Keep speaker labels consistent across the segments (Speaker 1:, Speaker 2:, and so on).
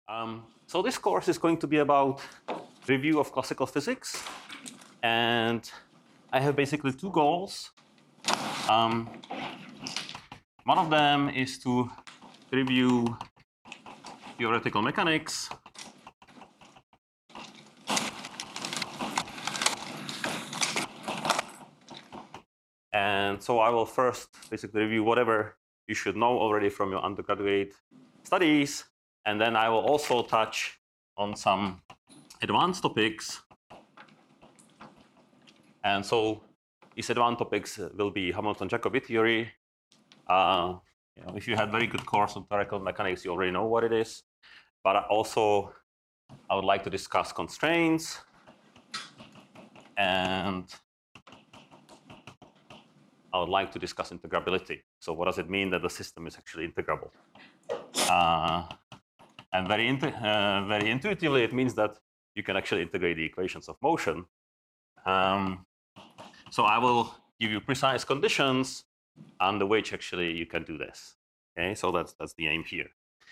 Speaker 1: So this course is going to be about review of classical physics, and I have basically two goals. One of them is to review theoretical mechanics, and so I will first basically review whatever you should know already from your undergraduate studies, and then I will also touch on some advanced topics. And so these advanced topics will be Hamilton-Jacobi theory. If you had very good course on theoretical mechanics, you already know what it is. But also, I would like to discuss constraints, and I would like to discuss integrability. So what does it mean that the system is actually integrable? And very intuitively, it means that you can actually integrate the equations of motion. So I will give you precise conditions under which actually you can do this. Okay, so that's the aim here.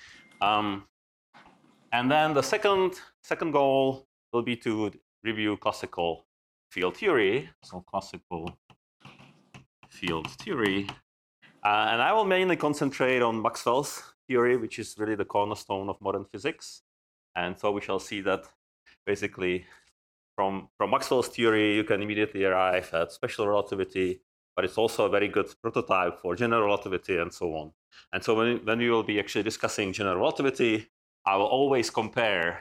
Speaker 1: And then the second goal will be to review classical field theory. So classical field theory, and I will mainly concentrate on Maxwell's theory, which is really the cornerstone of modern physics. And so we shall see that basically from Maxwell's theory, you can immediately arrive at special relativity, but it's also a very good prototype for general relativity and so on. And so when we will be actually discussing general relativity, I will always compare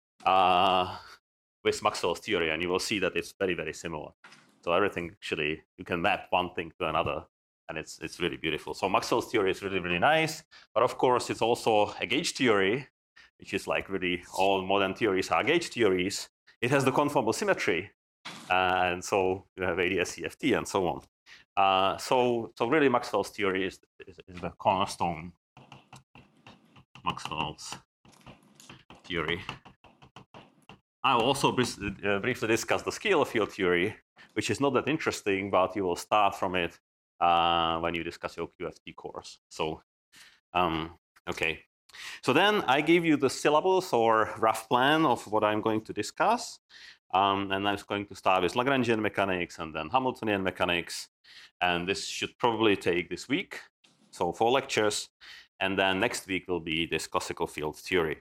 Speaker 1: with Maxwell's theory, and you will see that it's very, very similar. So everything actually, you can map one thing to another, and it's really beautiful. So Maxwell's theory is really, really nice, but of course it's also a gauge theory, which is like really all modern theories are gauge theories. It has the conformal symmetry, and so you have AdS-CFT and so on. So really Maxwell's theory is the cornerstone. Maxwell's theory. I will also briefly discuss the scalar field theory, which is not that interesting, but you will start from it when you discuss your QFT course. So, okay. So then I give you the syllabus or rough plan of what I'm going to discuss. And I'm going to start with Lagrangian mechanics and then Hamiltonian mechanics. And this should probably take this week, so 4 lectures. And then next week will be this classical field theory.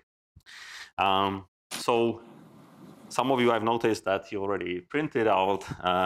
Speaker 1: So some of you I've noticed that you already printed out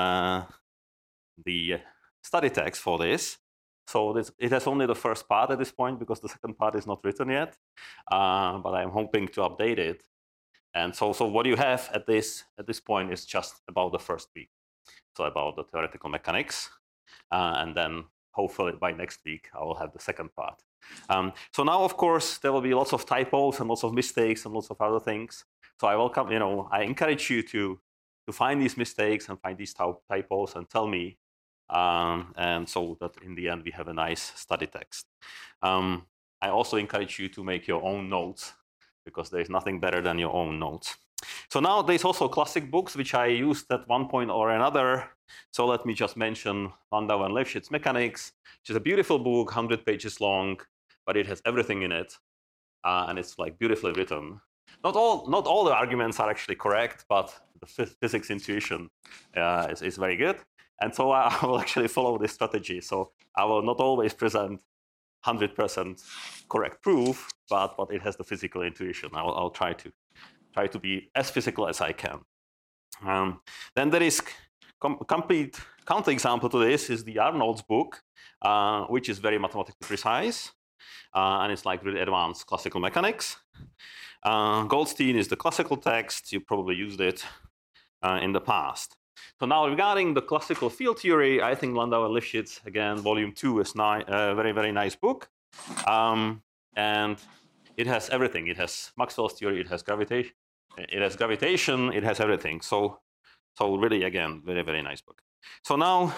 Speaker 1: the study text for this. So it has only the first part at this point because the second part is not written yet, but I'm hoping to update it. And so what you have at this point is just about the first week, so about the theoretical mechanics, and then hopefully by next week I will have the second part. So now, of course, there will be lots of typos and lots of mistakes and lots of other things. So I welcome, I encourage you to find these mistakes and find these typos and tell me. And so that in the end we have a nice study text. I also encourage you to make your own notes because there is nothing better than your own notes. So now there's also classic books which I used at one point or another. So let me just mention Landau and Lifshitz Mechanics, which is a beautiful book, 100 pages long, but it has everything in it, and it's like beautifully written. Not all the arguments are actually correct, but the physics intuition is very good. And so I will actually follow this strategy. So I will not always present 100% correct proof, but it has the physical intuition. I'll try to be as physical as I can. Then there is complete counterexample to this is the Arnold's book, which is very mathematically precise, and it's like really advanced classical mechanics. Goldstein is the classical text. You probably used it in the past. So now regarding the classical field theory, I think Landau and Lifshitz, again, volume 2 is a very, very nice book. And it has everything. It has Maxwell's theory, it has gravitation, it has everything. So really, again, very, very nice book. So now,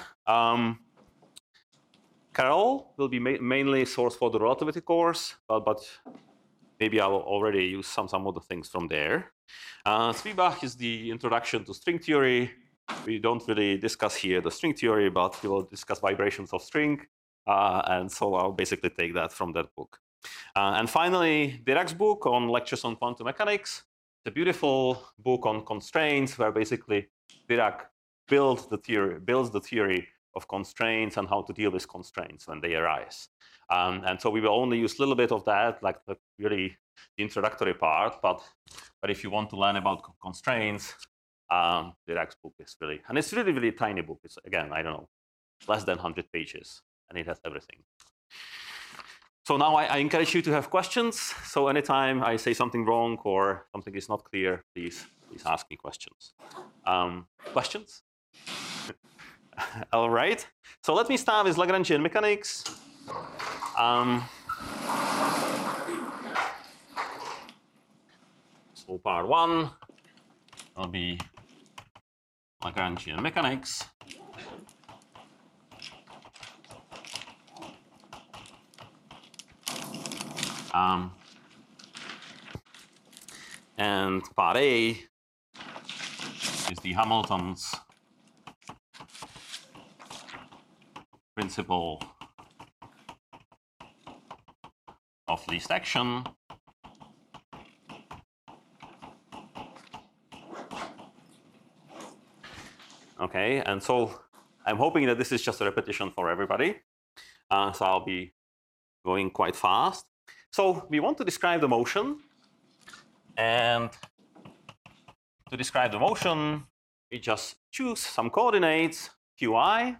Speaker 1: Carol will be mainly source for the relativity course, but maybe I will already use some of the things from there. Zwiebach is the introduction to string theory. We don't really discuss here the string theory, but we will discuss vibrations of string. And so I'll basically take that from that book. And finally, Dirac's book on lectures on quantum mechanics. It's a beautiful book on constraints where basically Dirac builds the theory of constraints and how to deal with constraints when they arise. And so we will only use a little bit of that, like the really introductory part. But if you want to learn about constraints, Dirac's book is really, and it's really, really tiny book. It's, again, I don't know, less than 100 pages, and it has everything. So now I encourage you to have questions. So anytime I say something wrong or something is not clear, please ask me questions. Questions? All right. So let me start with Lagrangian mechanics. So part 1 will be Lagrangian mechanics. And part A is the Hamilton's principle of least action. Okay, and so I'm hoping that this is just a repetition for everybody. So I'll be going quite fast. So we want to describe the motion. And to describe the motion, we just choose some coordinates, qi.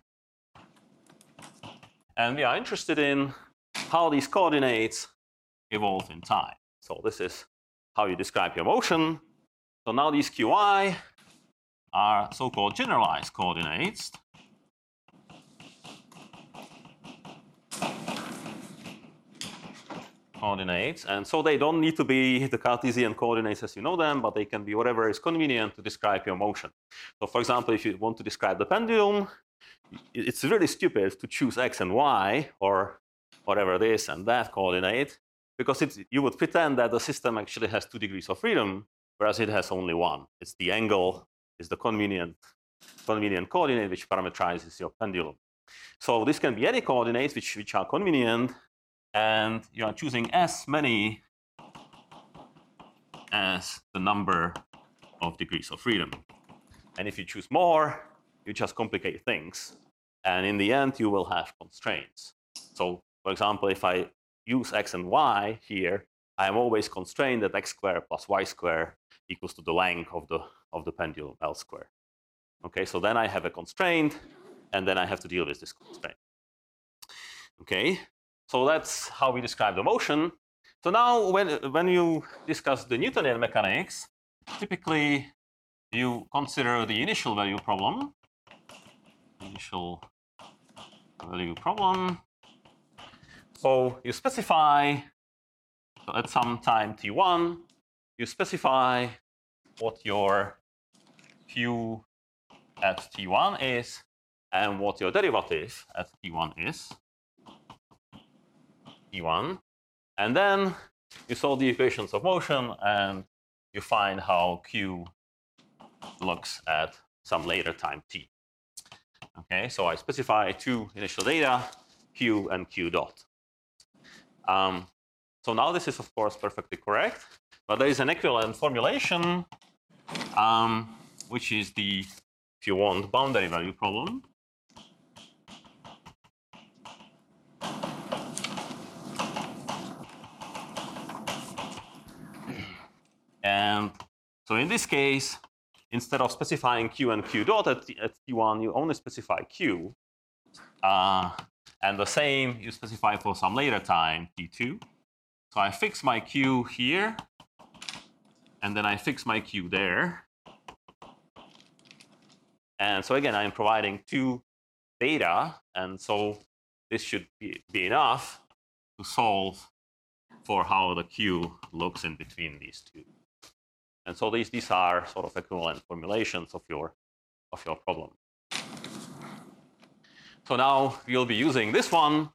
Speaker 1: And we are interested in how these coordinates evolve in time. So this is how you describe your motion. So now these qi are so-called generalized coordinates. And so they don't need to be the Cartesian coordinates as you know them, but they can be whatever is convenient to describe your motion. So for example, if you want to describe the pendulum, it's really stupid to choose x and y or whatever this and that coordinate, because you would pretend that the system actually has 2 degrees of freedom, whereas it has only 1. It's the angle is the convenient coordinate which parameterizes your pendulum. So this can be any coordinates which are convenient, and you are choosing as many as the number of degrees of freedom. And if you choose more, you just complicate things. And in the end, you will have constraints. So for example, if I use x and y here, I am always constrained that x squared plus y squared equals to the length of the pendulum L squared. Okay, so then I have a constraint, and then I have to deal with this constraint. Okay, so that's how we describe the motion. So now when you discuss the Newtonian mechanics, typically you consider the initial value problem. So you specify, so at some time t1, you specify what your q at t1 is and what your derivative at t1 is. t1. And then you solve the equations of motion and you find how q looks at some later time t. Okay, so I specify 2 initial data, q and q dot. So now this is of course perfectly correct, but there is an equivalent formulation, which is the, if you want, boundary value problem. And so in this case, instead of specifying q and q dot at t1, you only specify q. And the same you specify for some later time, t2. So I fix my q here, and then I fix my q there. And so again, I'm providing 2 data, and so this should be enough to solve for how the q looks in between these 2. And so these are sort of equivalent formulations of your problem. So now we'll be using this one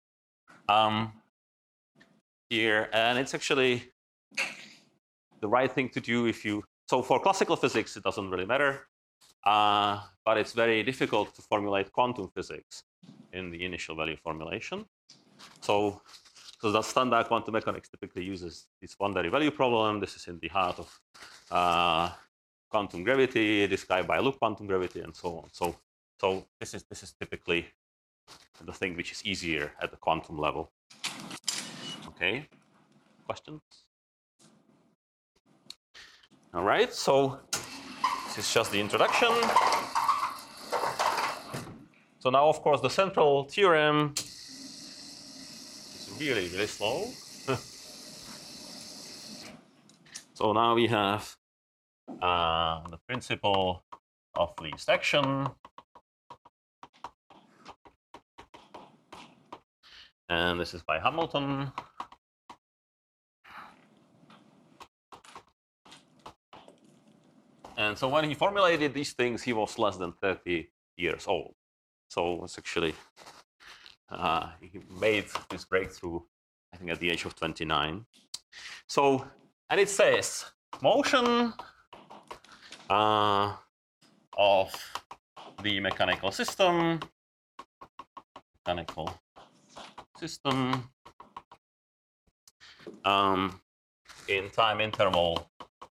Speaker 1: here, and it's actually the right thing to do if you. So for classical physics, it doesn't really matter, but it's very difficult to formulate quantum physics in the initial value formulation. So So the standard quantum mechanics typically uses this boundary value problem. This is in the heart of quantum gravity, described by loop quantum gravity, and so on. So this is typically the thing which is easier at the quantum level. Okay, questions? All right, so this is just the introduction. So now, of course, the central theorem is really, really slow. So now we have the principle of least action. And this is by Hamilton. And so when he formulated these things, he was less than 30 years old. So it's actually, he made this breakthrough, I think, at the age of 29. So, and it says, motion of the mechanical system in time interval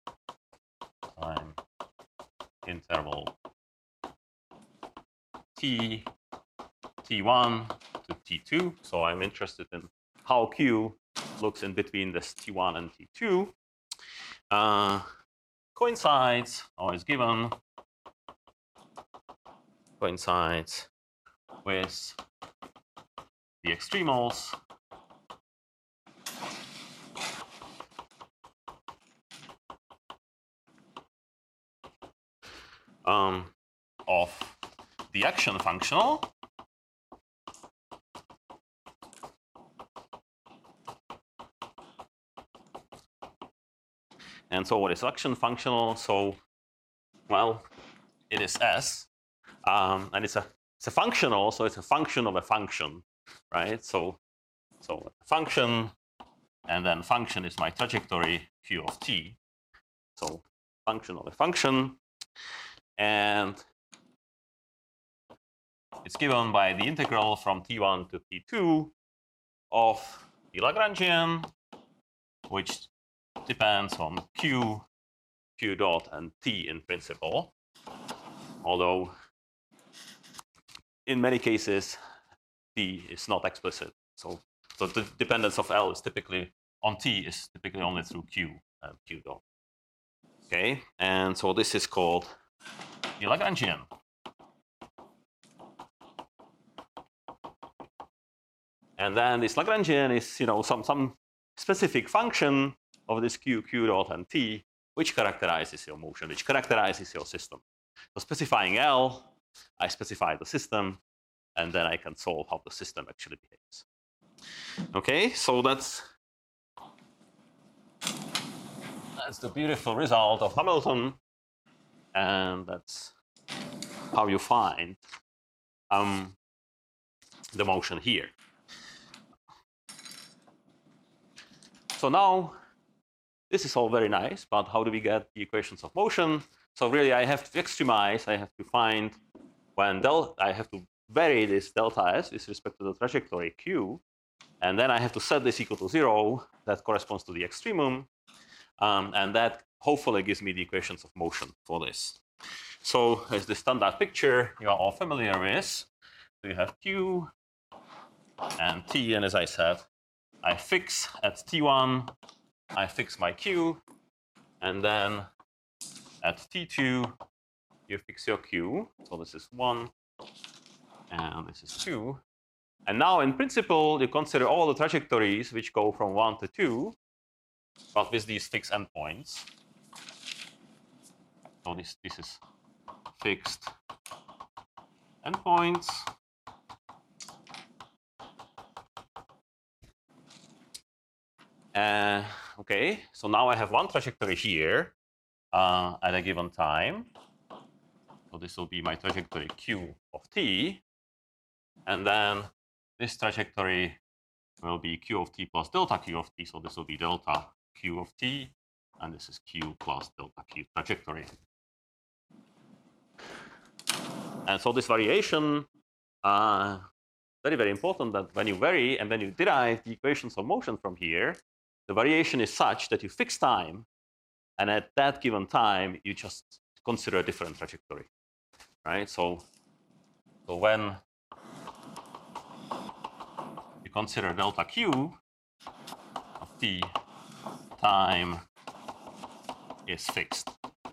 Speaker 1: t1 to t2. So I'm interested in how Q looks in between this t1 and t2. Coincides, always given, coincides with the extremals of the action functional And so what is action functional? So, well, it is S, and it's a functional, so it's a function of a function, right? So function, and then function is my trajectory Q of t. So function of a function, and it's given by the integral from t1 to t2 of the Lagrangian, which depends on q dot and t in principle, although in many cases t is not explicit. So the dependence of L is typically on t is typically only through q and q dot. Okay, and so this is called the Lagrangian. And then this Lagrangian is, you know, some specific function of this q dot and t, which characterizes your motion, which characterizes your system. So specifying L, I specify the system, and then I can solve how the system actually behaves. Okay, so that's the beautiful result of Hamilton, and that's how you find the motion here. So now, this is all very nice, but how do we get the equations of motion? So really, I have to extremize. I have to find when I have to vary this delta s with respect to the trajectory q, and then I have to set this equal to 0. That corresponds to the extremum, and that hopefully gives me the equations of motion for this. So as the standard picture you are all familiar with, so you have q and t, and as I said, I fix at t1, I fix my q, and then at t2, you fix your q. So this is 1, and this is 2. And now, in principle, you consider all the trajectories which go from 1 to 2, but with these fixed endpoints. So this is fixed endpoints. Okay, so now I have one trajectory here at a given time. So this will be my trajectory q of t. And then this trajectory will be q of t plus delta q of t. So this will be delta q of t, and this is q plus delta q trajectory. And so this variation very, very important that when you vary and when you derive the equations of motion from here, the variation is such that you fix time, and at that given time, you just consider a different trajectory, right? So when you consider delta q of t, time is fixed.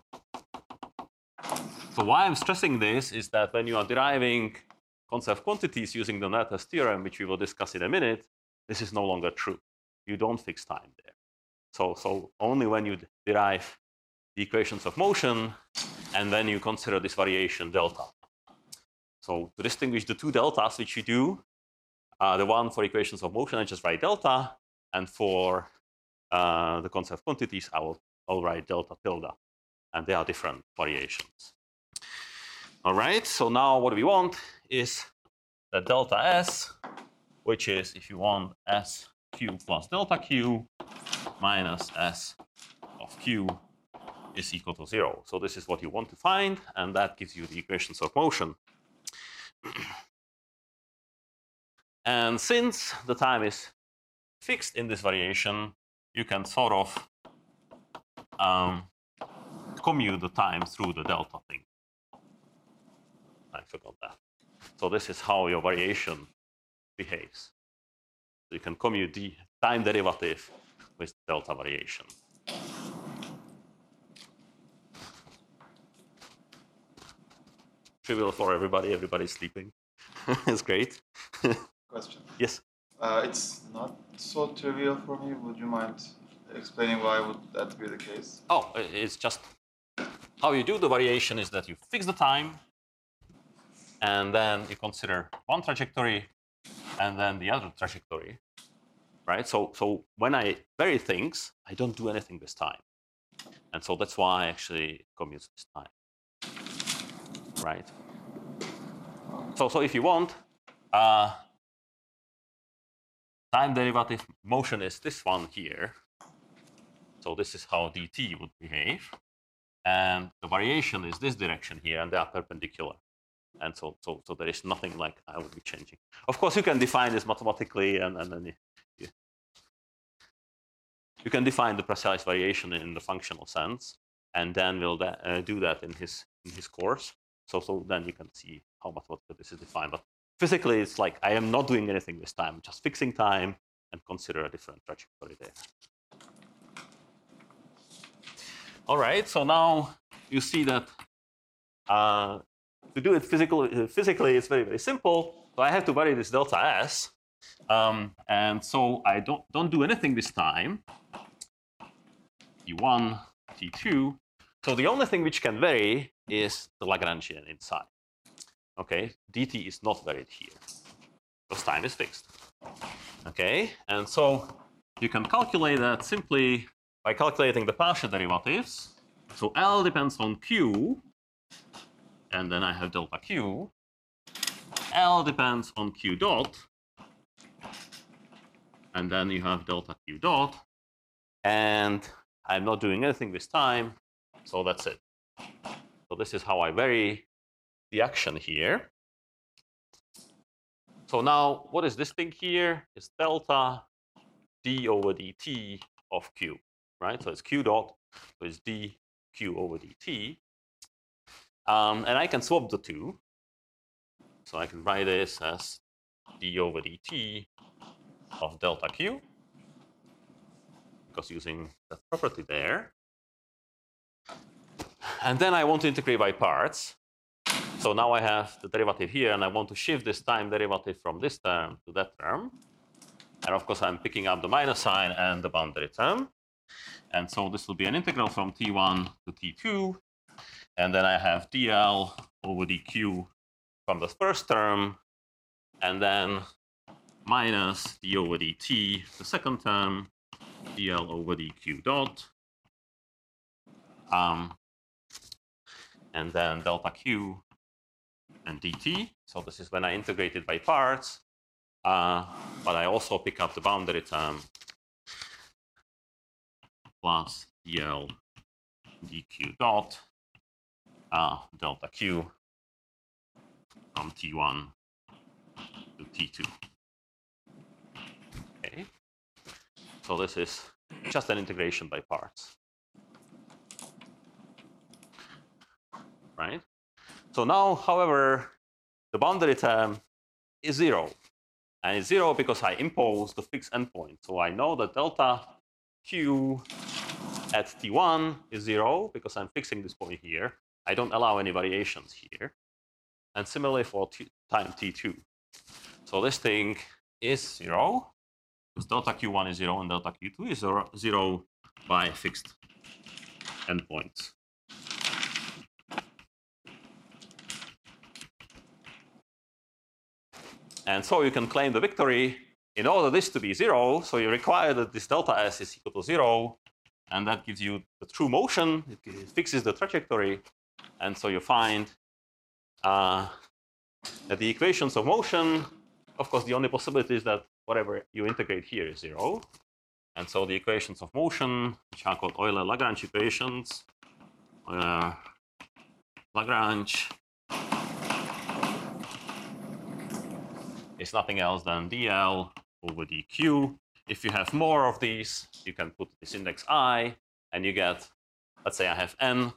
Speaker 1: So why I'm stressing this is that when you are deriving concept quantities using the Noether's theorem, which we will discuss in a minute, this is no longer true. You don't fix time there. So only when you derive the equations of motion and then you consider this variation delta. So to distinguish the two deltas which you do, the one for equations of motion, I just write delta, and for the concept quantities, I'll write delta tilde, and they are different variations. All right, so now what we want is that delta S, which is, if you want, S q plus delta q minus S of q is equal to 0. So this is what you want to find, and that gives you the equations of motion. And since the time is fixed in this variation, you can sort of commute the time through the delta thing. I forgot that. So this is how your variation behaves. So you can commute the time derivative with delta variation. Trivial for everybody. Everybody's sleeping. It's great.
Speaker 2: Question.
Speaker 1: Yes.
Speaker 2: It's not so trivial for me. Would you mind explaining why would that be the case?
Speaker 1: Oh, it's just how you do the variation is that you fix the time, and then you consider one trajectory and then the other trajectory, right? So when I vary things, I don't do anything this time. And so that's why I actually commute this time, right? So if you want, time derivative motion is this one here. So this is how dt would behave. And the variation is this direction here, and they are perpendicular. And so there is nothing like I would be changing. Of course, you can define this mathematically, and then you can define the precise variation in the functional sense, and Dan will do that in his course. So then you can see how mathematically this is defined. But physically, it's like I am not doing anything this time, just fixing time and consider a different trajectory there. All right, so now you see that to do it physically, it's very, very simple. So I have to vary this delta S. And so I don't do anything this time. T1, T2. So the only thing which can vary is the Lagrangian inside. Okay, dt is not varied here because time is fixed. Okay, and so you can calculate that simply by calculating the partial derivatives. So L depends on Q, and then I have delta Q. L depends on Q dot, and then you have delta Q dot. And I'm not doing anything this time, so that's it. So this is how I vary the action here. So now, what is this thing here? It's delta d over dt of q, right? So it's q dot, so it's dq over dt. And I can swap the two. So I can write this as d over dt of delta q, because using that property there. And then I want to integrate by parts. So now I have the derivative here, and I want to shift this time derivative from this term to that term. And of course, I'm picking up the minus sign and the boundary term. And so this will be an integral from t1 to t2. And then I have dl over dq from the first term, and then minus d over dt, the second term, dl over dq dot. And then delta q and dt. So this is when I integrate it by parts. But I also pick up the boundary term plus dl dq dot delta q from t1 to T2. Okay. So this is just an integration by parts. Right? So now, however, the boundary term is 0. And it's 0 because I impose the fixed endpoint. So I know that delta Q at T1 is 0 because I'm fixing this point here. I don't allow any variations here. And similarly for time T2. So this thing is 0 because delta Q1 is 0 and delta Q2 is 0 by fixed endpoints. And so you can claim the victory. In order this to be 0, so you require that this delta S is equal to 0, and that gives you the true motion. It fixes the trajectory, and so you find that the equations of motion, of course, the only possibility is that whatever you integrate here is 0. And so the equations of motion, which are called Euler-Lagrange equations, Euler-Lagrange is nothing else than dl over dq. If you have more of these, you can put this index I, and you get, let's say I have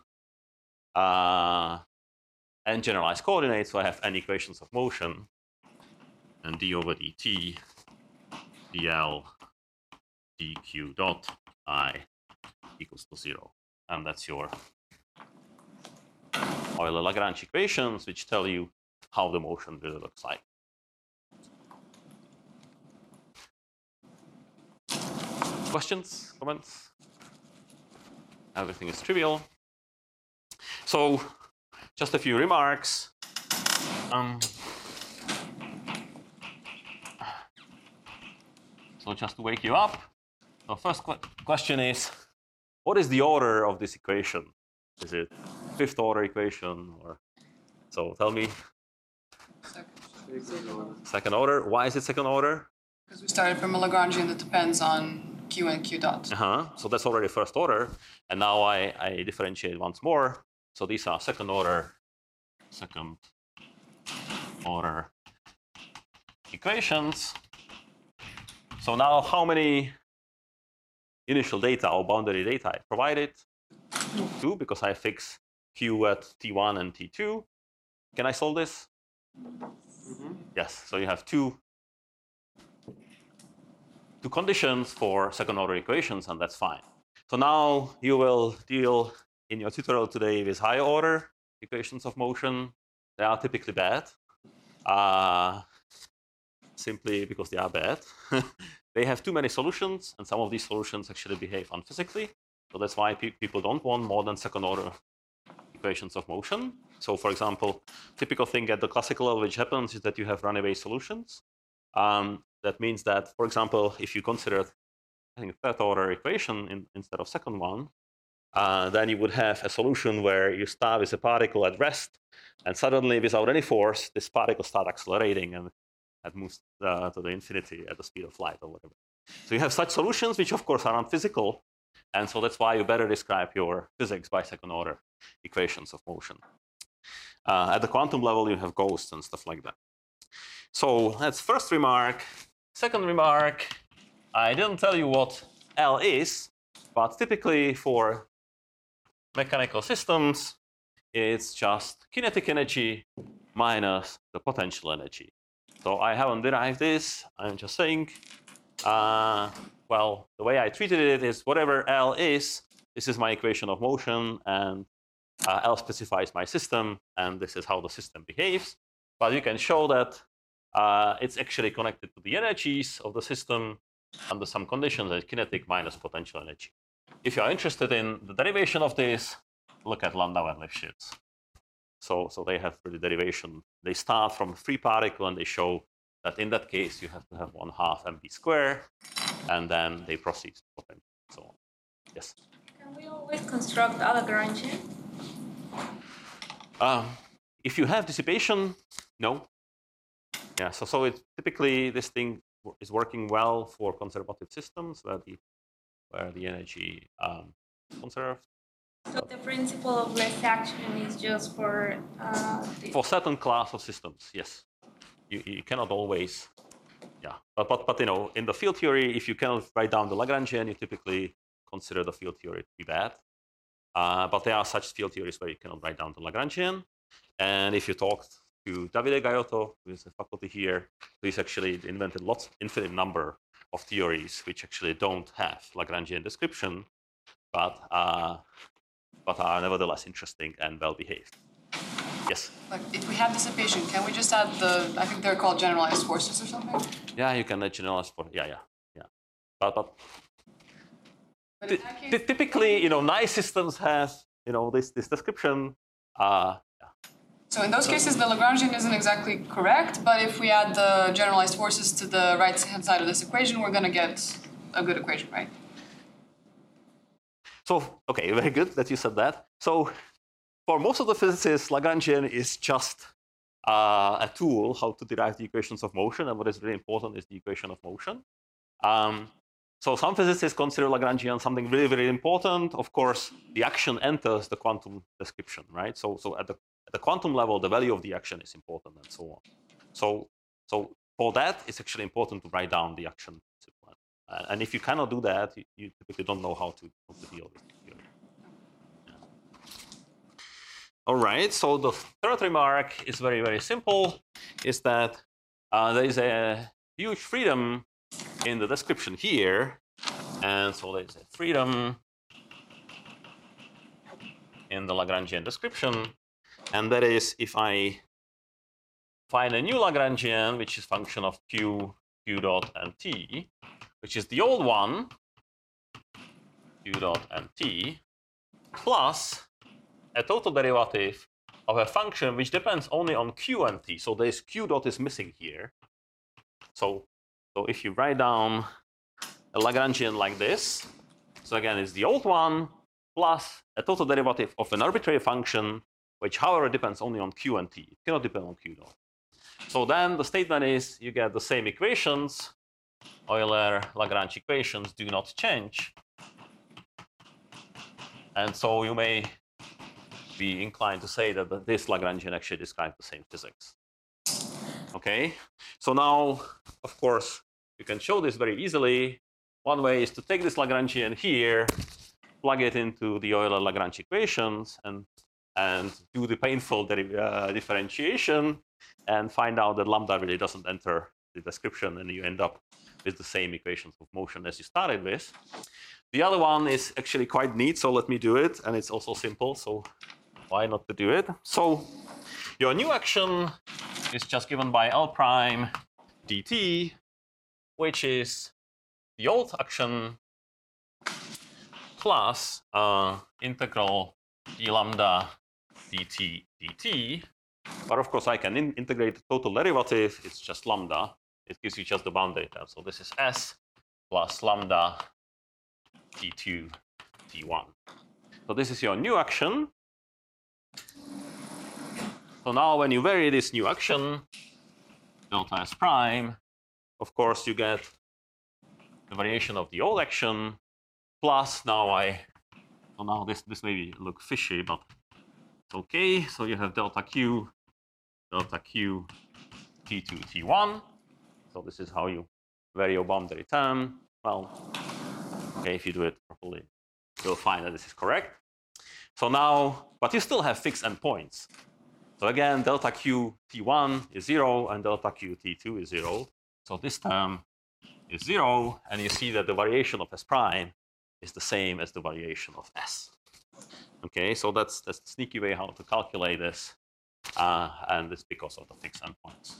Speaker 1: n generalized coordinates, so I have n equations of motion, and d over dt, dl dq dot I equals to 0. And that's your Euler-Lagrange equations, which tell you how the motion really looks like. Questions, comments? Everything is trivial. So just a few remarks. So just to wake you up, the first question is, what is the order of this equation? Is it fifth order equation, or so? Tell me. Second order. Why is it second order?
Speaker 3: Because we started from a Lagrangian that depends on Q and Q dot.
Speaker 1: So that's already first order, and now I differentiate once more. So these are second order equations. So now how many initial data or boundary data I provided? 2, because I fix Q at T1 and T2. Can I solve this? Yes, so you have two conditions for second order equations, and that's fine. So now you will deal in your tutorial today with higher order equations of motion. They are typically bad, simply because they are bad. They have too many solutions, and some of these solutions actually behave unphysically. So that's why people don't want more than second order equations of motion. So for example, typical thing at the classical level which happens is that you have runaway solutions. That means that, for example, if you consider, I think, third order equation instead of second one, then you would have a solution where you start with a particle at rest, and suddenly, without any force, this particle starts accelerating and it moves to the infinity at the speed of light or whatever. So you have such solutions, which of course are unphysical, and so that's why you better describe your physics by second order equations of motion. At the quantum level, you have ghosts and stuff like that. So that's first remark. Second remark, I didn't tell you what L is, but typically for mechanical systems, it's just kinetic energy minus the potential energy. So I haven't derived this. I'm just saying, well, the way I treated it is whatever L is, this is my equation of motion, and L specifies my system, and this is how the system behaves. But you can show that it's actually connected to the energies of the system under some conditions as kinetic minus potential energy. If you're interested in the derivation of this, look at Landau and Lifshitz. So they have the derivation. They start from a free particle, and they show that in that case, you have to have 1/2 mv squared, and then they proceed to potential, and so on. Yes?
Speaker 4: Can we always construct a Lagrangian?
Speaker 1: If you have dissipation, no. Yeah, so it typically this thing is working well for conservative systems where the energy is conserved.
Speaker 4: So the principle of less action is just for
Speaker 1: for certain class of systems, yes. you cannot always, yeah. But you know, in the field theory, if you cannot write down the Lagrangian, you typically consider the field theory to be bad. But there are such field theories where you cannot write down the Lagrangian. And if you talk to Davide Gaiotto, who is a faculty here, he's actually invented infinite number of theories which actually don't have Lagrangian description, but are nevertheless interesting and well behaved. Yes?
Speaker 3: Like, if we have dissipation, can we just add I think they're called generalized forces or something?
Speaker 1: Yeah, you can add generalized force. Yeah. But
Speaker 3: in that case,
Speaker 1: typically, you know, nice systems have, you know, this description. Yeah.
Speaker 3: So in those cases, the Lagrangian isn't exactly correct, but if we add the generalized forces to the right-hand side of this equation, we're going to get a good equation, right?
Speaker 1: So, okay, very good that you said that. So, for most of the physicists, Lagrangian is just a tool how to derive the equations of motion, and what is really important is the equation of motion. So some physicists consider Lagrangian something really, very important. Of course, the action enters the quantum description, right? So at the quantum level, the value of the action is important, and so on. So for that, it's actually important to write down the action principle. And if you cannot do that, you typically don't know how to deal with it. Yeah. All right. So the third remark is very, very simple. Is that there is a huge freedom in the description here, and so there's a freedom in the Lagrangian description, and that is if I find a new Lagrangian, which is function of q dot and t, which is the old one, q dot and t, plus a total derivative of a function which depends only on q and t. So this q dot is missing here. So if you write down a Lagrangian like this, so again, it's the old one plus a total derivative of an arbitrary function, which, however, depends only on q and t. It cannot depend on q dot. So then the statement is you get the same equations. Euler-Lagrange equations do not change. And so you may be inclined to say that this Lagrangian actually describes the same physics. Okay, so now, of course, you can show this very easily. One way is to take this Lagrangian here, plug it into the Euler-Lagrange equations, and do the painful differentiation, and find out that lambda really doesn't enter the description, and you end up with the same equations of motion as you started with. The other one is actually quite neat, so let me do it, and it's also simple, so why not to do it? So your new action is just given by L prime dt, which is the old action plus integral d lambda dt. But of course, I can integrate the total derivative. It's just lambda. It gives you just the boundary term. So this is s plus lambda t2 t1. So this is your new action. So now when you vary this new action, delta s prime, of course you get the variation of the old action, plus now this may look fishy, but it's okay. So you have delta q t2 t1. So this is how you vary your boundary term. Well, okay, if you do it properly, you'll find that this is correct. So now, but you still have fixed endpoints. So again, delta q t1 is 0 and delta q t2 is 0. So this term is 0, and you see that the variation of s prime is the same as the variation of s. Okay, so that's the sneaky way how to calculate this, and it's because of the fixed endpoints.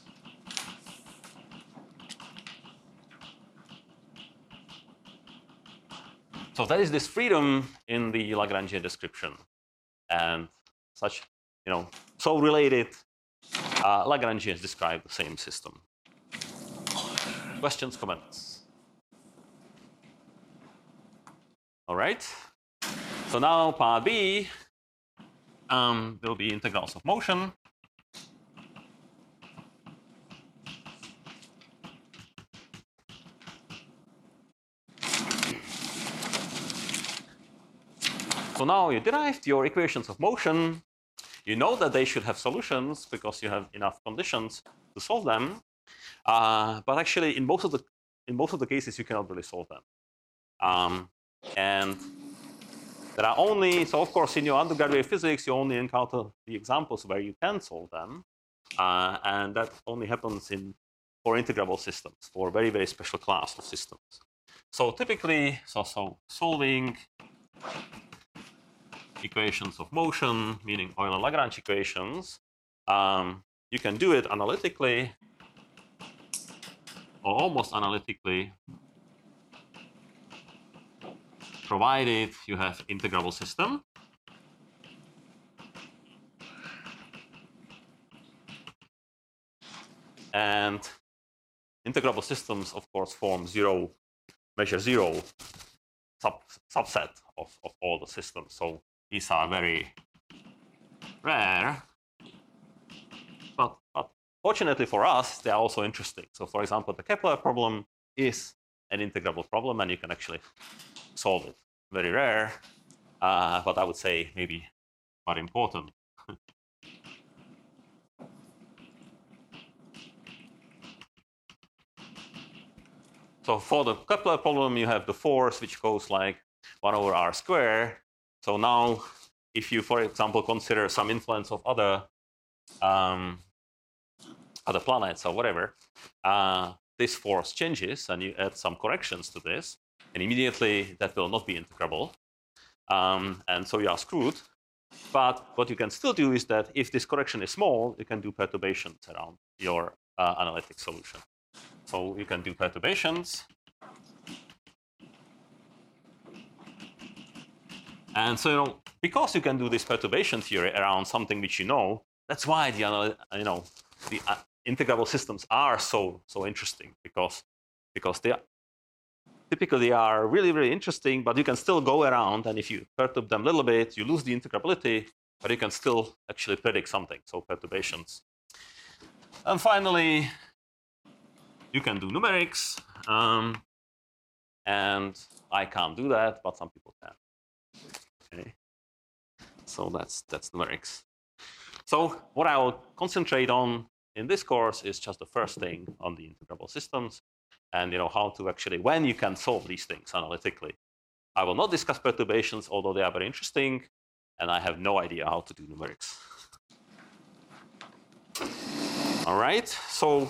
Speaker 1: So that is this freedom in the Lagrangian description, and such, so related Lagrangians describe the same system. Questions, comments? All right. So now part B will be integrals of motion. So now you derived your equations of motion. You know that they should have solutions because you have enough conditions to solve them. But actually, in most of the cases, you cannot really solve them. And there are only, so of course, in your undergraduate physics, you only encounter the examples where you can solve them. And that only happens for integrable systems, for very, very special class of systems. So typically, so solving equations of motion, meaning Euler-Lagrange equations, you can do it analytically or almost analytically, provided you have integrable system. And integrable systems, of course, form measure zero subset of all the systems. So these are very rare. But fortunately for us, they are also interesting. So for example, the Kepler problem is an integrable problem, and you can actually solve it. Very rare, but I would say maybe quite important. So for the Kepler problem, you have the force which goes like 1 over r squared. So now, if you, for example, consider some influence of other planets or whatever, this force changes, and you add some corrections to this, and immediately that will not be integrable, and so you are screwed. But what you can still do is that if this correction is small, you can do perturbations around your analytic solution. So you can do perturbations. And so, because you can do this perturbation theory around something which you know, that's why the integrable systems are so interesting, because they are typically really, really interesting, but you can still go around, and if you perturb them a little bit, you lose the integrability, but you can still actually predict something, so perturbations. And finally, you can do numerics, and I can't do that, but some people can. Okay, so that's numerics. So what I will concentrate on in this course is just the first thing on the integrable systems, and how to actually, when you can solve these things analytically. I will not discuss perturbations, although they are very interesting, and I have no idea how to do numerics. All right, so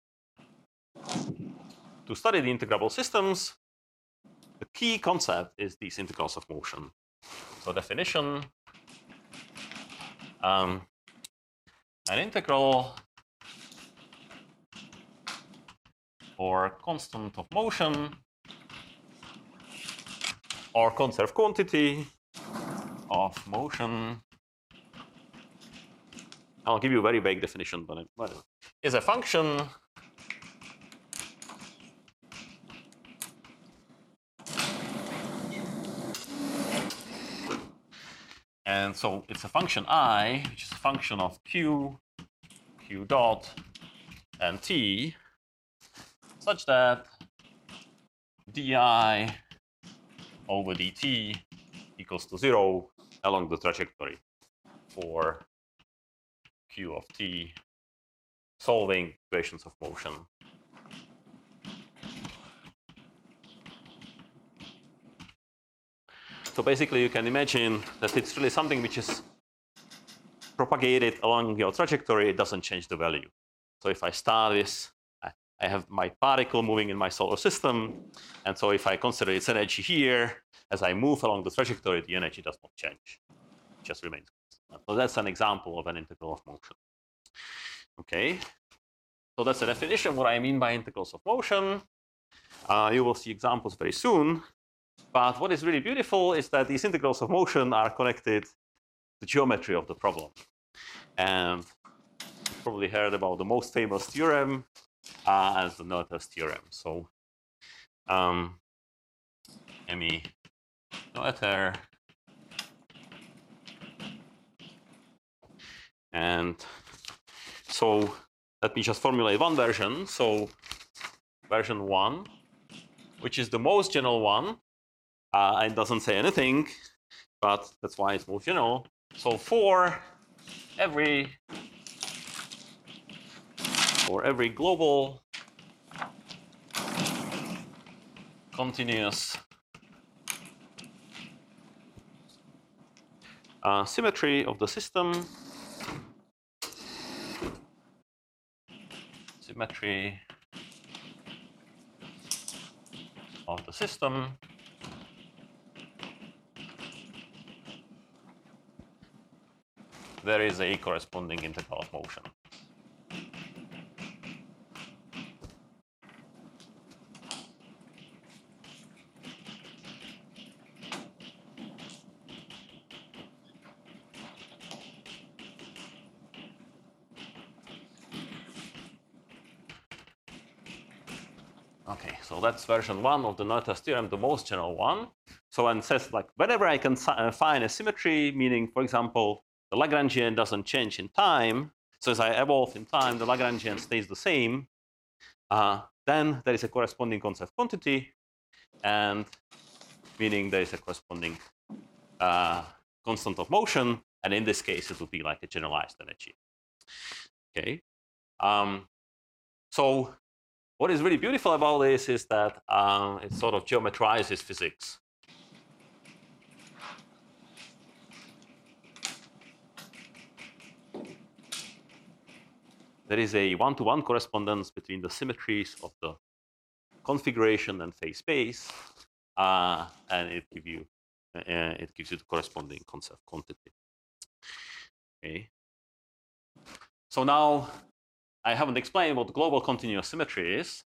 Speaker 1: to study the integrable systems, the key concept is these integrals of motion. So definition, an integral or constant of motion or conserved quantity of motion. I'll give you a very vague definition, but is a function and so it's a function I, which is a function of q dot, and t, such that di over dt equals to 0 along the trajectory for q of t, solving equations of motion. So basically, you can imagine that it's really something which is propagated along your trajectory. It doesn't change the value. So if I start this, I have my particle moving in my solar system. And so if I consider its energy here, as I move along the trajectory, the energy does not change. It just remains constant. So that's an example of an integral of motion. Okay. So that's the definition of what I mean by integrals of motion. You will see examples very soon. But what is really beautiful is that these integrals of motion are connected to the geometry of the problem. And you've probably heard about the most famous theorem as the Noether's theorem. So Emmy Noether. And so let me just formulate one version. So version 1, which is the most general one. It doesn't say anything, but that's why it's most general. So for every for every global continuous symmetry of the system, symmetry of the system there is a corresponding integral of motion. Okay, so that's version 1 of the Noether's theorem, the most general one. So it says like whenever I can find a symmetry, meaning, for example, the Lagrangian doesn't change in time. So as I evolve in time, the Lagrangian stays the same. Then there is a corresponding concept quantity, and meaning there is a corresponding constant of motion. And in this case, it would be like a generalized energy. Okay. So what is really beautiful about this is that it sort of geometrizes physics. There is a one-to-one correspondence between the symmetries of the configuration and phase space, and it gives you the corresponding concept quantity. Okay. So now I haven't explained what the global continuous symmetry is.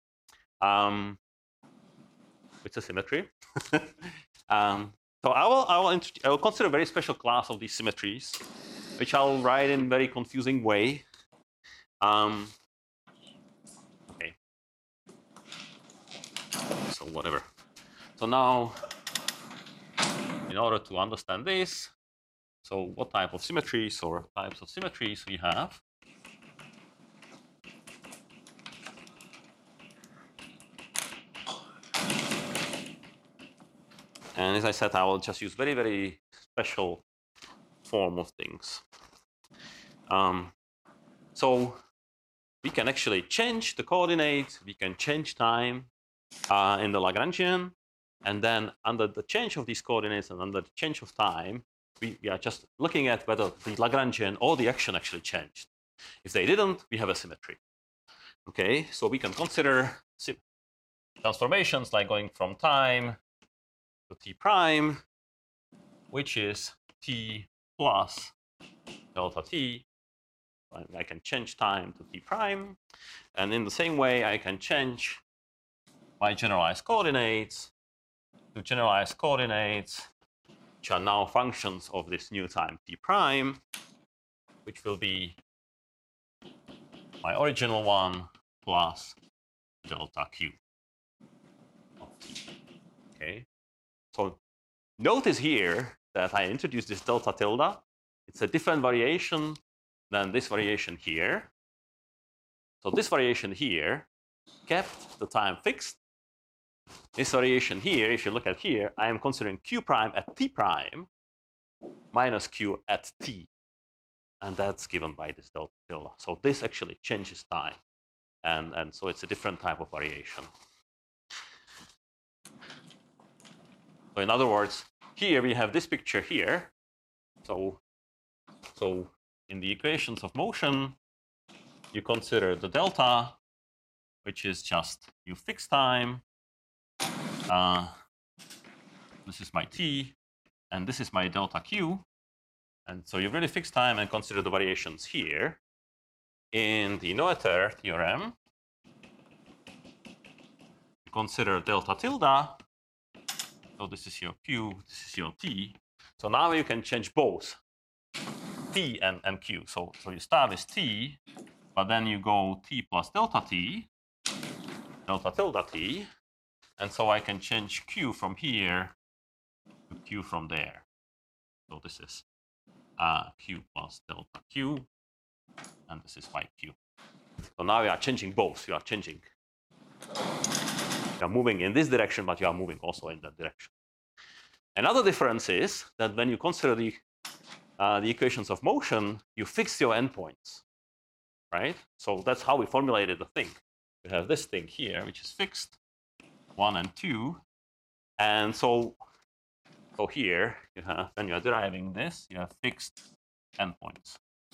Speaker 1: It's a symmetry. So I will consider a very special class of these symmetries, which I'll write in a very confusing way. Okay. So whatever. So now, in order to understand this, so what type of symmetries or types of symmetries we have? And as I said, I will just use very, very special form of things. So we can actually change the coordinates, we can change time in the Lagrangian, and then under the change of these coordinates and under the change of time, we are just looking at whether the Lagrangian or the action actually changed. If they didn't, we have a symmetry. Okay, so we can consider transformations like going from time to t prime, which is t plus delta t. I can change time to t prime, and in the same way I can change my generalized coordinates to generalized coordinates which are now functions of this new time t prime, which will be my original one plus delta q. Okay, so notice here that I introduced this delta tilde. It's a different variation than this variation here. So this variation here kept the time fixed. This variation here, if you look at here, I am considering q prime at t prime minus q at t. And that's given by this delta tilde. So this actually changes time. And so it's a different type of variation. So in other words, here we have this picture here. So in the equations of motion, you consider the delta, which is just you fix time. This is my t, and this is my delta q. And so you really fix time and consider the variations here. In the Noether theorem, you consider delta tilde. So this is your q, this is your t. So now you can change both t and q. So you start with t, but then you go t plus delta t, delta tilde t. And so I can change q from here to q from there. So this is q plus delta q, and this is phi q. So now you are changing both. You are changing. You are moving in this direction, but you are moving also in that direction. Another difference is that when you consider the equations of motion, you fix your endpoints. right? So that's how we formulated the thing. We have this thing here, which is fixed, 1 and 2. And so here, you have, when you're deriving this, you have fixed endpoints.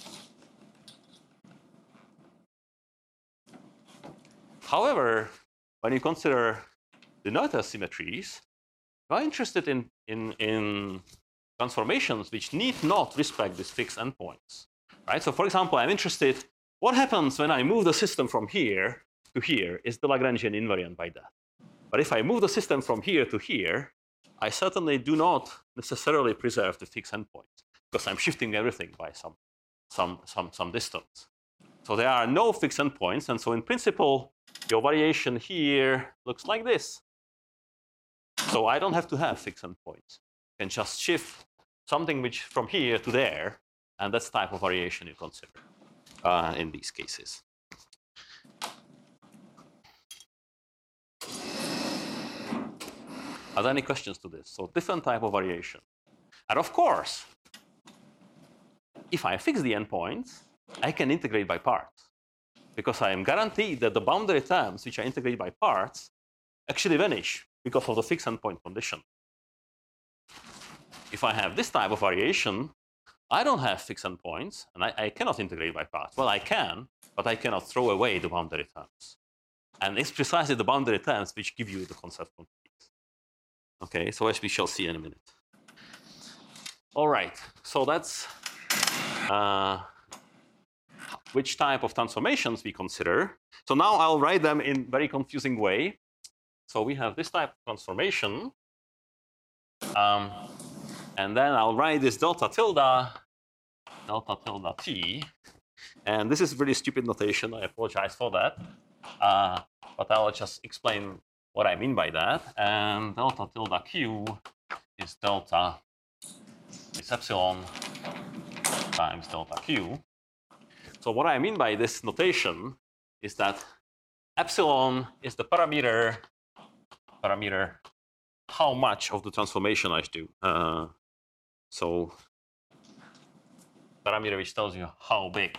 Speaker 1: However, when you consider the Noether symmetries, you are interested in transformations which need not respect these fixed endpoints, right? So for example, I'm interested, what happens when I move the system from here to here? Is the Lagrangian invariant by that? But if I move the system from here to here, I certainly do not necessarily preserve the fixed endpoints because I'm shifting everything by some distance. So there are no fixed endpoints, and so in principle, your variation here looks like this. So I don't have to have fixed endpoints. You can just shift something which from here to there, and that's the type of variation you consider in these cases. Are there any questions to this? So different type of variation. And of course, if I fix the endpoints, I can integrate by parts, because I am guaranteed that the boundary terms which I integrate by parts actually vanish because of the fixed endpoint condition. If I have this type of variation, I don't have fixed endpoints, and I cannot integrate by parts. Well, I can, but I cannot throw away the boundary terms. And it's precisely the boundary terms which give you the concept quantities. Okay, so as we shall see in a minute. All right, so that's which type of transformations we consider. So now I'll write them in very confusing way. So we have this type of transformation. And then I'll write this delta tilde t. And this is really stupid notation. I apologize for that. But I'll just explain what I mean by that. And delta tilde q is delta is epsilon times delta q. So what I mean by this notation is that epsilon is the parameter how much of the transformation I do. So parameter which tells you how big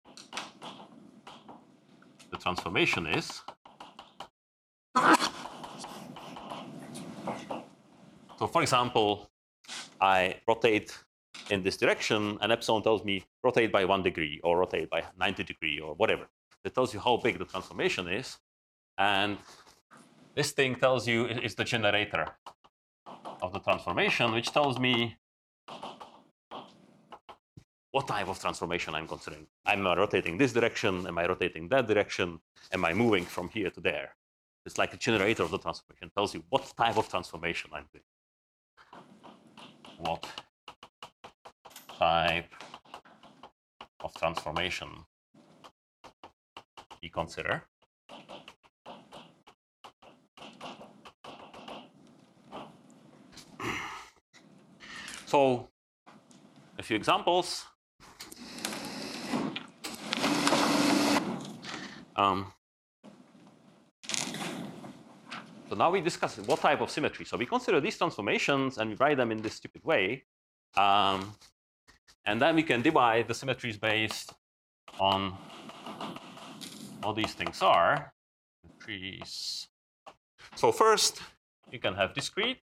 Speaker 1: the transformation is. So for example, I rotate in this direction, and epsilon tells me rotate by 1 degree or rotate by 90 degrees or whatever. It tells you how big the transformation is. And this thing tells you it's the generator of the transformation, which tells me what type of transformation I'm considering. Am I rotating this direction? Am I rotating that direction? Am I moving from here to there? It's like a generator of the transformation. It tells you what type of transformation I'm doing. What type of transformation we consider. So a few examples. So now we discuss what type of symmetry. So we consider these transformations and we write them in this stupid way. And then we can divide the symmetries based on what these things are. Symmetries. So first, you can have discrete,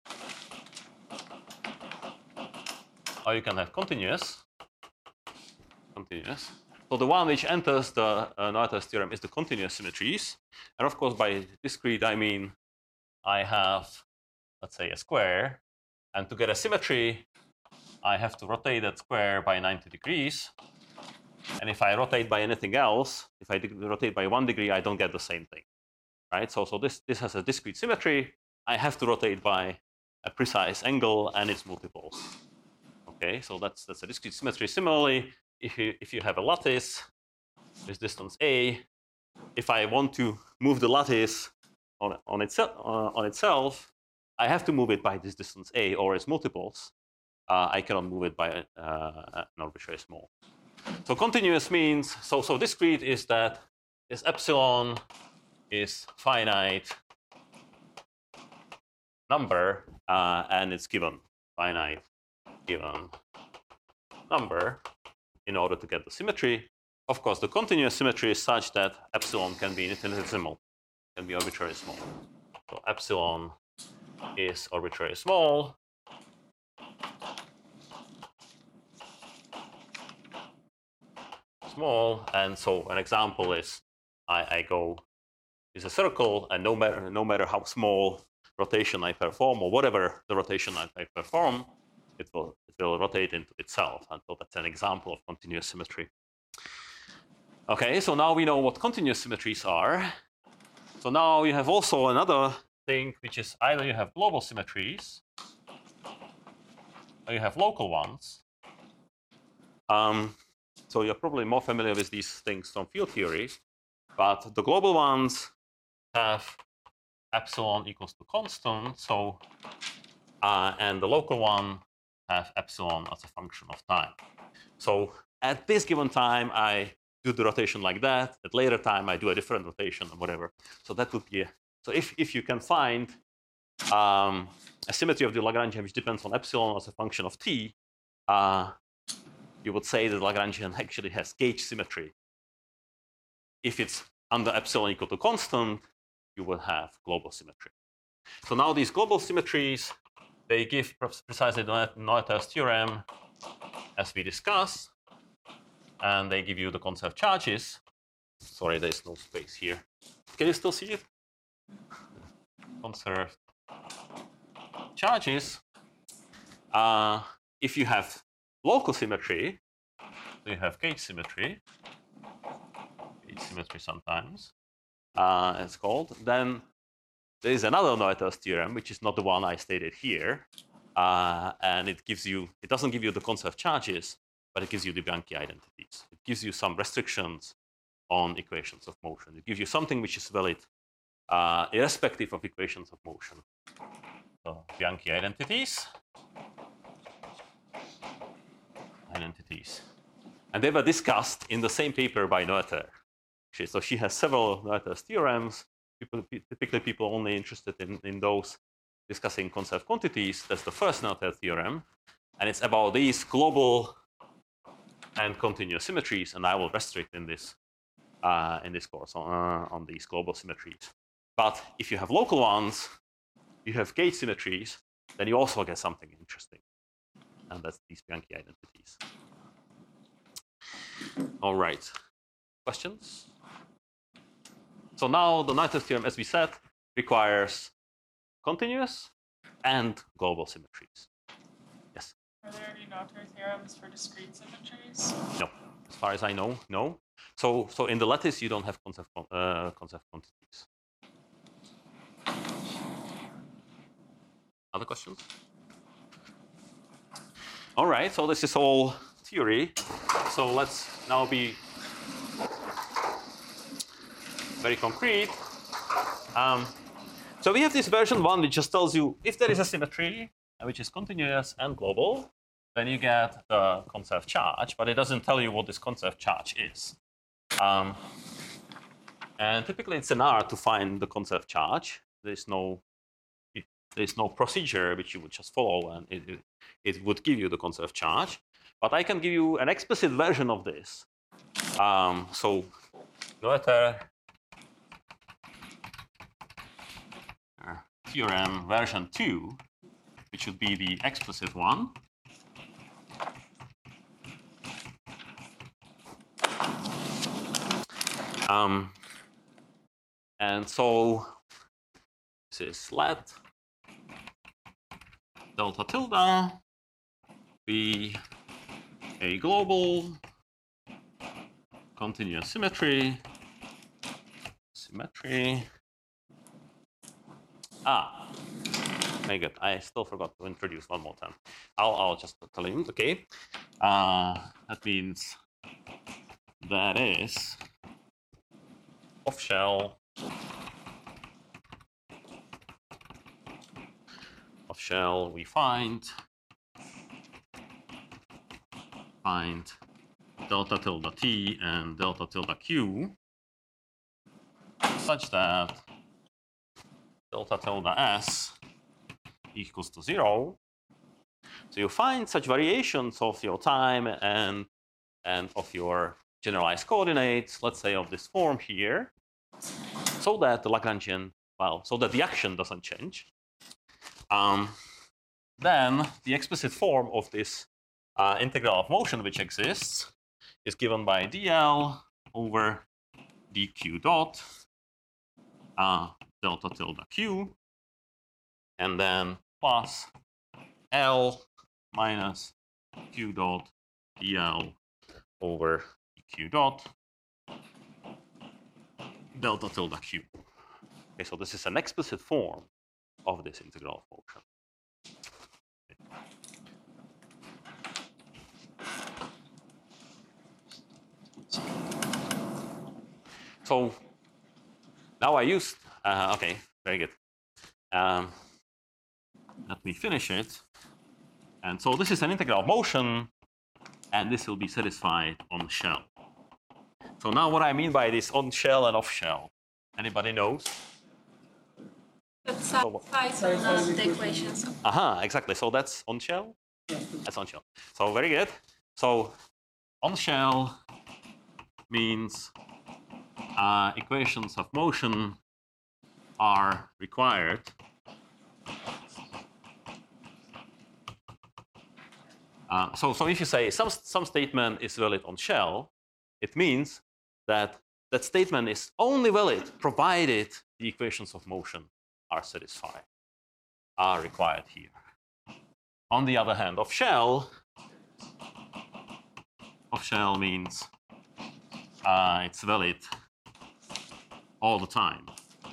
Speaker 1: or you can have continuous. So the one which enters the Noether's theorem is the continuous symmetries. And of course, by discrete, I mean I have, let's say, a square. And to get a symmetry, I have to rotate that square by 90 degrees. And if I rotate by anything else, if I rotate by 1 degree, I don't get the same thing, right? So this has a discrete symmetry. I have to rotate by a precise angle and its multiples. Okay, so that's a discrete symmetry. Similarly, if you have a lattice with distance a, if I want to move the lattice on itself, I have to move it by this distance a or its multiples. I cannot move it by an arbitrary small. So continuous means, so discrete is that this epsilon is finite number, and it's given, finite given number in order to get the symmetry. of course, the continuous symmetry is such that epsilon can be infinitesimal, can be arbitrarily small. So epsilon is arbitrarily small. And so an example is I go is a circle, and no matter how small rotation I perform or whatever the rotation I perform, it will rotate into itself. And so that's an example of continuous symmetry. Okay, so now we know what continuous symmetries are. So now you have also another thing, which is either you have global symmetries or you have local ones. So you're probably more familiar with these things from field theory, but the global ones have epsilon equals to constant. So and the local one have epsilon as a function of time. So at this given time, I do the rotation like that. At later time, I do a different rotation or whatever. So that would be so if you can find a symmetry of the Lagrangian which depends on epsilon as a function of t, you would say that Lagrangian actually has gauge symmetry. If it's under epsilon equal to constant, you will have global symmetry. So now these global symmetries, they give precisely Noether's theorem as we discussed, and they give you the conserved charges. Sorry, there's no space here. Can you still see it? Conserved charges. If you have local symmetry, so you have gauge symmetry sometimes, it's called, then there is another Noether's theorem, which is not the one I stated here, and it doesn't give you the conserved charges, but it gives you the Bianchi identities. It gives you some restrictions on equations of motion. It gives you something which is valid irrespective of equations of motion. So Bianchi identities. And they were discussed in the same paper by Noether. So she has several Noether's theorems. Typically, people only interested in those discussing conserved quantities. That's the first Noether theorem. And it's about these global and continuous symmetries. And I will restrict in this course on these global symmetries. But if you have local ones, you have gauge symmetries, then you also get something interesting. And that's these Bianchi identities. All right. Questions? So now the Noether's theorem, as we said, requires continuous and global symmetries. Yes?
Speaker 5: Are there any Noether theorems for discrete symmetries?
Speaker 1: No. As far as I know, no. So in the lattice, you don't have conserved quantities. Other questions? All right, so this is all theory. So let's now be very concrete. So we have this version 1 which just tells you if there is a symmetry which is continuous and global, then you get the conserved charge, but it doesn't tell you what this conserved charge is. And typically it's an art to find the conserved charge. There's no procedure which you would just follow, and it would give you the conserved charge. But I can give you an explicit version of this. So Noether theorem version 2, which would be the explicit one. And so this is let delta tilde be a global continuous symmetry. Very good. I still forgot to introduce one more time. I'll just tell him. Okay. That means that is off shell. We find delta tilde t and delta tilde q such that delta tilde s equals to 0. So you find such variations of your time and of your generalized coordinates, let's say of this form here, so that the Lagrangian, well, so that the action doesn't change. Then the explicit form of this integral of motion which exists is given by dl over dq dot delta tilde q, and then plus L minus q dot dl over q dot delta tilde q. Okay, so this is an explicit form of this integral of motion. So now I used, okay, very good. Let me finish it. And so this is an integral of motion, and this will be satisfied on shell. So now what I mean by this on shell and off shell, anybody knows?
Speaker 4: That satisfies or not the equations.
Speaker 1: Exactly. So that's on shell. That's on shell. So very good. So on shell means equations of motion are required so if you say some statement is valid on shell, it means that that statement is only valid provided the equations of motion are satisfied, are required here. On the other hand, off shell means it's valid all the time,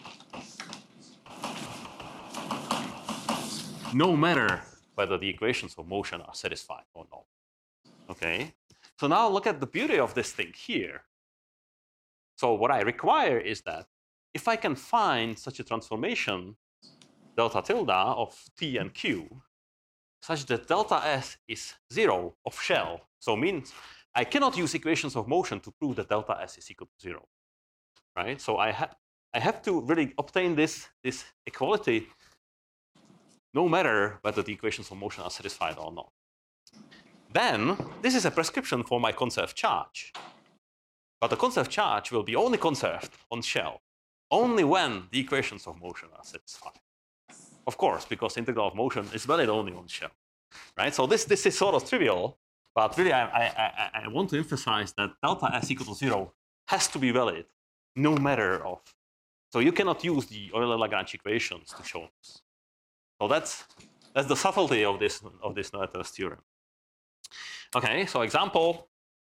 Speaker 1: no matter whether the equations of motion are satisfied or not. Okay, so now look at the beauty of this thing here. So what I require is that if I can find such a transformation delta tilde of t and q such that delta s is 0 of shell, so means I cannot use equations of motion to prove that delta s is equal to 0, right? So I have to really obtain this equality no matter whether the equations of motion are satisfied or not. Then this is a prescription for my conserved charge. But the conserved charge will be only conserved on shell only when the equations of motion are satisfied. Of course, because integral of motion is valid only on shell, right? So this is sort of trivial, but really I want to emphasize that delta s equal to 0 has to be valid no matter of. So you cannot use the Euler-Lagrange equations to show this. So that's the subtlety of this Noether's theorem. Okay, so example.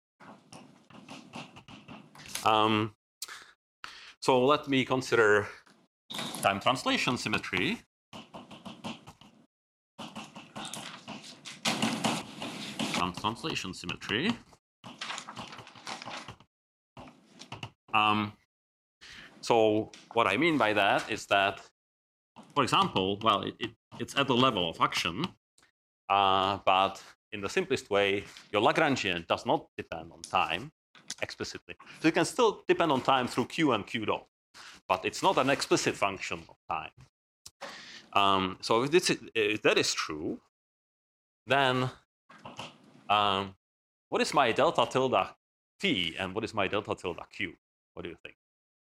Speaker 1: So let me consider time translation symmetry. Translation symmetry. So what I mean by that is that, for example, well, it's at the level of action, but in the simplest way, your Lagrangian does not depend on time explicitly. So you can still depend on time through q and q dot, but it's not an explicit function of time. So if that is true, then what is my delta tilde t and what is my delta tilde q? What do you think?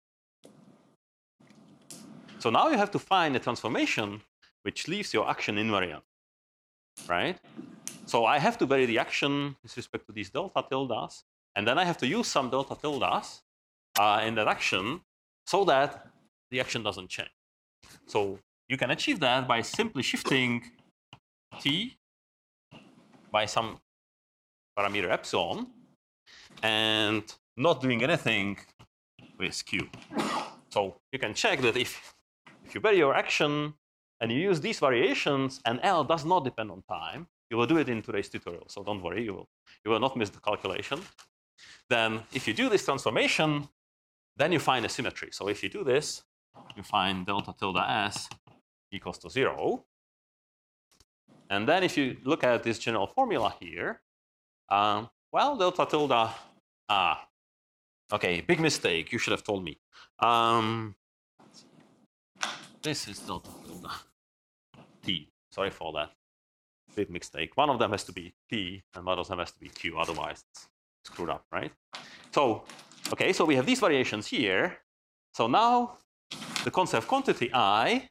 Speaker 1: So now you have to find a transformation which leaves your action invariant, right? So I have to vary the action with respect to these delta tildes, and then I have to use some delta tildes in that action so that the action doesn't change. So you can achieve that by simply shifting t by some parameter epsilon and not doing anything with q. So you can check that if you vary your action and you use these variations and L does not depend on time, you will do it in today's tutorial. So don't worry, you will not miss the calculation. Then if you do this transformation, then you find a symmetry. So if you do this, you find delta tilde s equals to 0. And then if you look at this general formula here, well, delta tilde, okay, big mistake, you should have told me. This is delta tilde t, sorry for that, big mistake. One of them has to be t and one of them has to be q, otherwise it's screwed up, right? So, okay, so we have these variations here. So now the conserved quantity I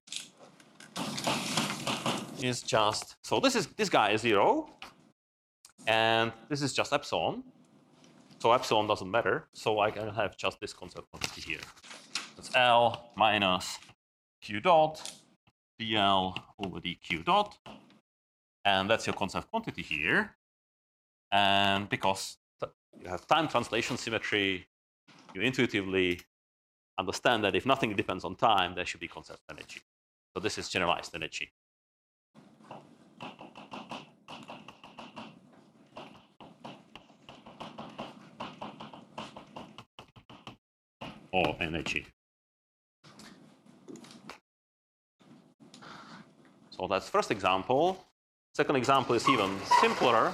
Speaker 1: is just, so this guy is 0, and this is just epsilon. So epsilon doesn't matter, so I can have just this conserved quantity here. That's L minus Q dot dl over dq dot, and that's your conserved quantity here. And because you have time translation symmetry, you intuitively understand that if nothing depends on time, there should be conserved energy. So this is generalized energy. Or energy. So that's first example. Second example is even simpler.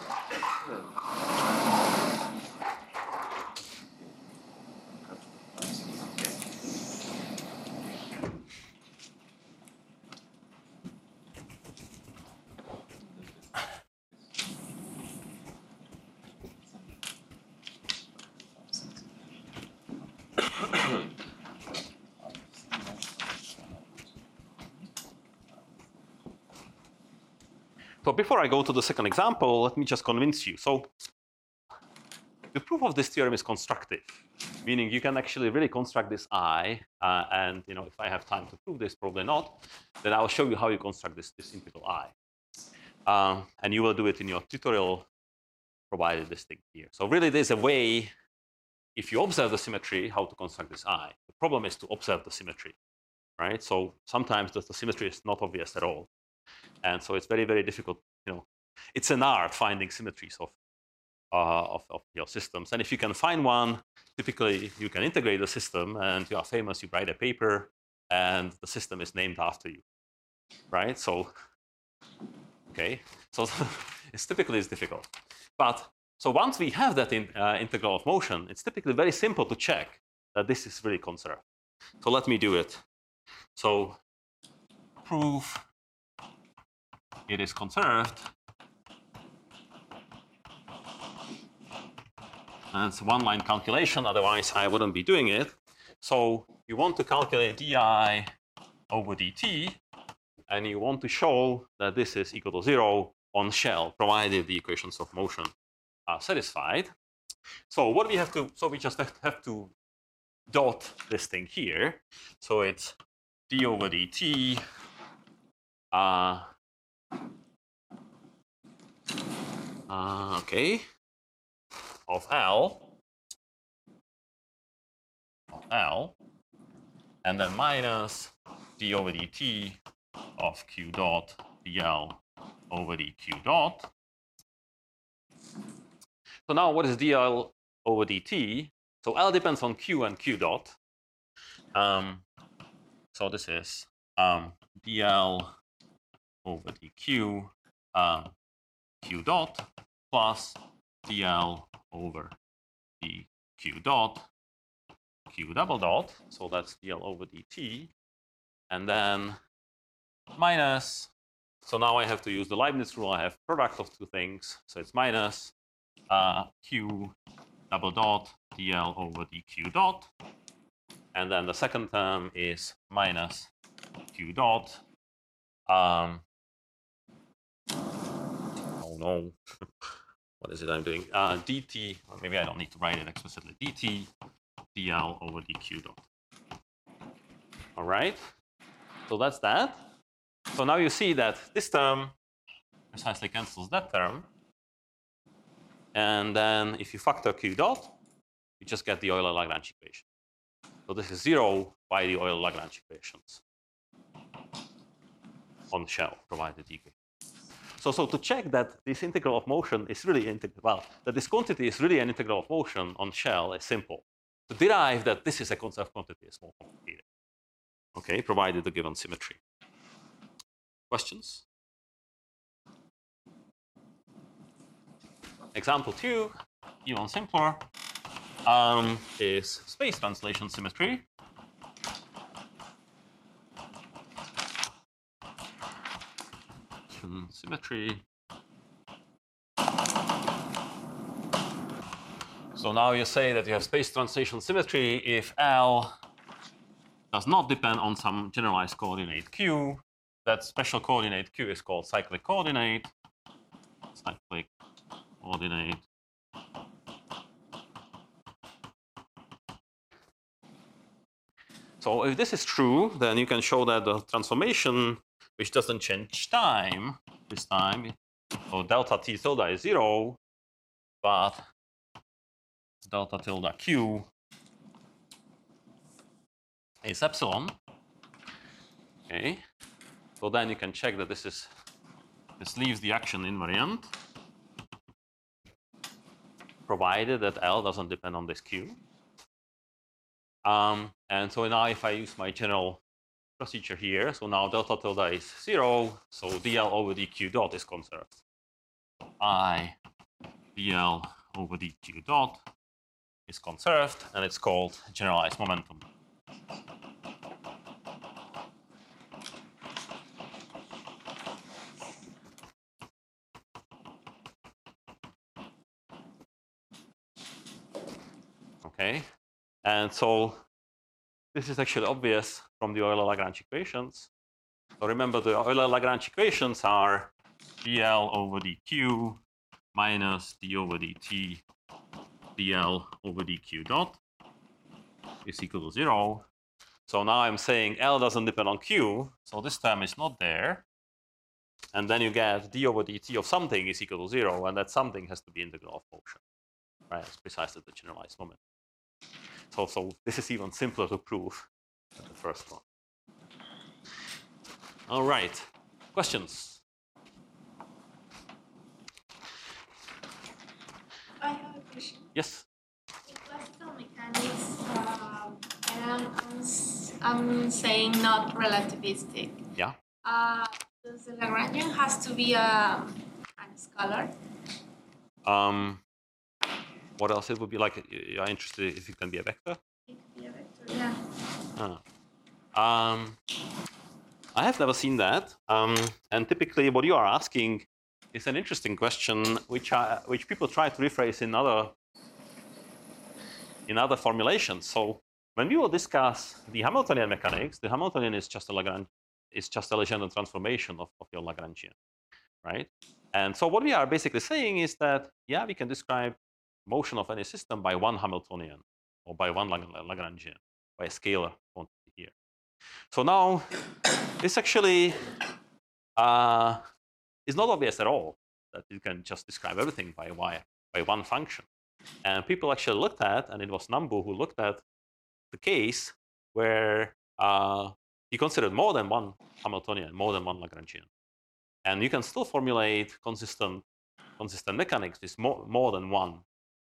Speaker 1: So before I go to the second example, let me just convince you. So the proof of this theorem is constructive, meaning you can actually really construct this I, and if I have time to prove this, probably not, then I'll show you how you construct this integral I. And you will do it in your tutorial, provided this thing here. So really there's a way, if you observe the symmetry, how to construct this I. The problem is to observe the symmetry, right? So sometimes the symmetry is not obvious at all. And so it's very, very difficult. It's an art finding symmetries of your systems. And if you can find one, typically you can integrate the system, and you are famous. You write a paper, and the system is named after you, right? So, okay. So it's typically difficult. But so once we have that integral of motion, it's typically very simple to check that this is really conserved. So let me do it. So prove it is conserved. And it's a one-line calculation, otherwise I wouldn't be doing it. So you want to calculate di over dt, and you want to show that this is equal to 0 on shell, provided the equations of motion are satisfied. So what we have to, so we just have to dot this thing here. So it's d over dt okay, of L, and then minus d over dt of q dot dl over dq dot. So now what is dl over dt? So L depends on q and q dot. So this is dl over dq q dot plus dl over dq dot q double dot. So that's dl over dt, and then minus. So now I have to use the Leibniz rule. I have product of two things, so it's minus q double dot dl over dq dot, and then the second term is minus q dot. Oh no. What is it I'm doing? dt, or maybe I don't need to write it explicitly. dt dl over dq dot. All right. So that's that. So now you see that this term precisely cancels that term. And then if you factor q dot, you just get the Euler-Lagrange equation. So this is 0 by the Euler-Lagrange equations on shell, provided the equation. So to check that this integral of motion is really that this quantity is really an integral of motion on shell is simple. To derive that this is a conserved quantity is more complicated. Okay, provided the given symmetry. Questions? Example 2, even simpler, is space translation symmetry. Symmetry. So now you say that you have space translation symmetry if L does not depend on some generalized coordinate Q. That special coordinate Q is called cyclic coordinate. Cyclic coordinate. So if this is true, then you can show that the transformation, which doesn't change time, this time, so delta t tilde is 0, but delta tilde q is epsilon. Okay, so then you can check that this leaves the action invariant, provided that L doesn't depend on this q. And so now if I use my general procedure here, so now delta tilde is 0, so dl over dq dot is conserved. So I dl over dq dot is conserved, and it's called generalized momentum. Okay, and so this is actually obvious from the Euler-Lagrange equations. So remember, the Euler-Lagrange equations are dl over dq minus d over dt dl over dq dot is equal to 0. So now I'm saying L doesn't depend on q, so this term is not there. And then you get d over dt of something is equal to 0, and that something has to be integral of motion. Right, it's precisely the generalized moment. So this is even simpler to prove than the first one. All right, questions?
Speaker 4: I have a question.
Speaker 1: Yes?
Speaker 4: In classical mechanics, I'm saying not relativistic.
Speaker 1: Yeah.
Speaker 4: Does the Lagrangian has to be a scalar?
Speaker 1: What else it would be like? You're interested if it can be a vector?
Speaker 4: It could be a vector, yeah.
Speaker 1: I have never seen that. And typically, what you are asking is an interesting question, which people try to rephrase in other formulations. So when we will discuss the Hamiltonian mechanics, the Hamiltonian is just a Legendre transformation of your Lagrangian, right? And so what we are basically saying is that, yeah, we can describe motion of any system by one Hamiltonian or by one Lagrangian, by a scalar quantity here. So now, this actually is not obvious at all that you can just describe everything by one function. And people actually looked at, and it was Nambu who looked at the case where he considered more than one Hamiltonian, more than one Lagrangian. And you can still formulate consistent mechanics with more than one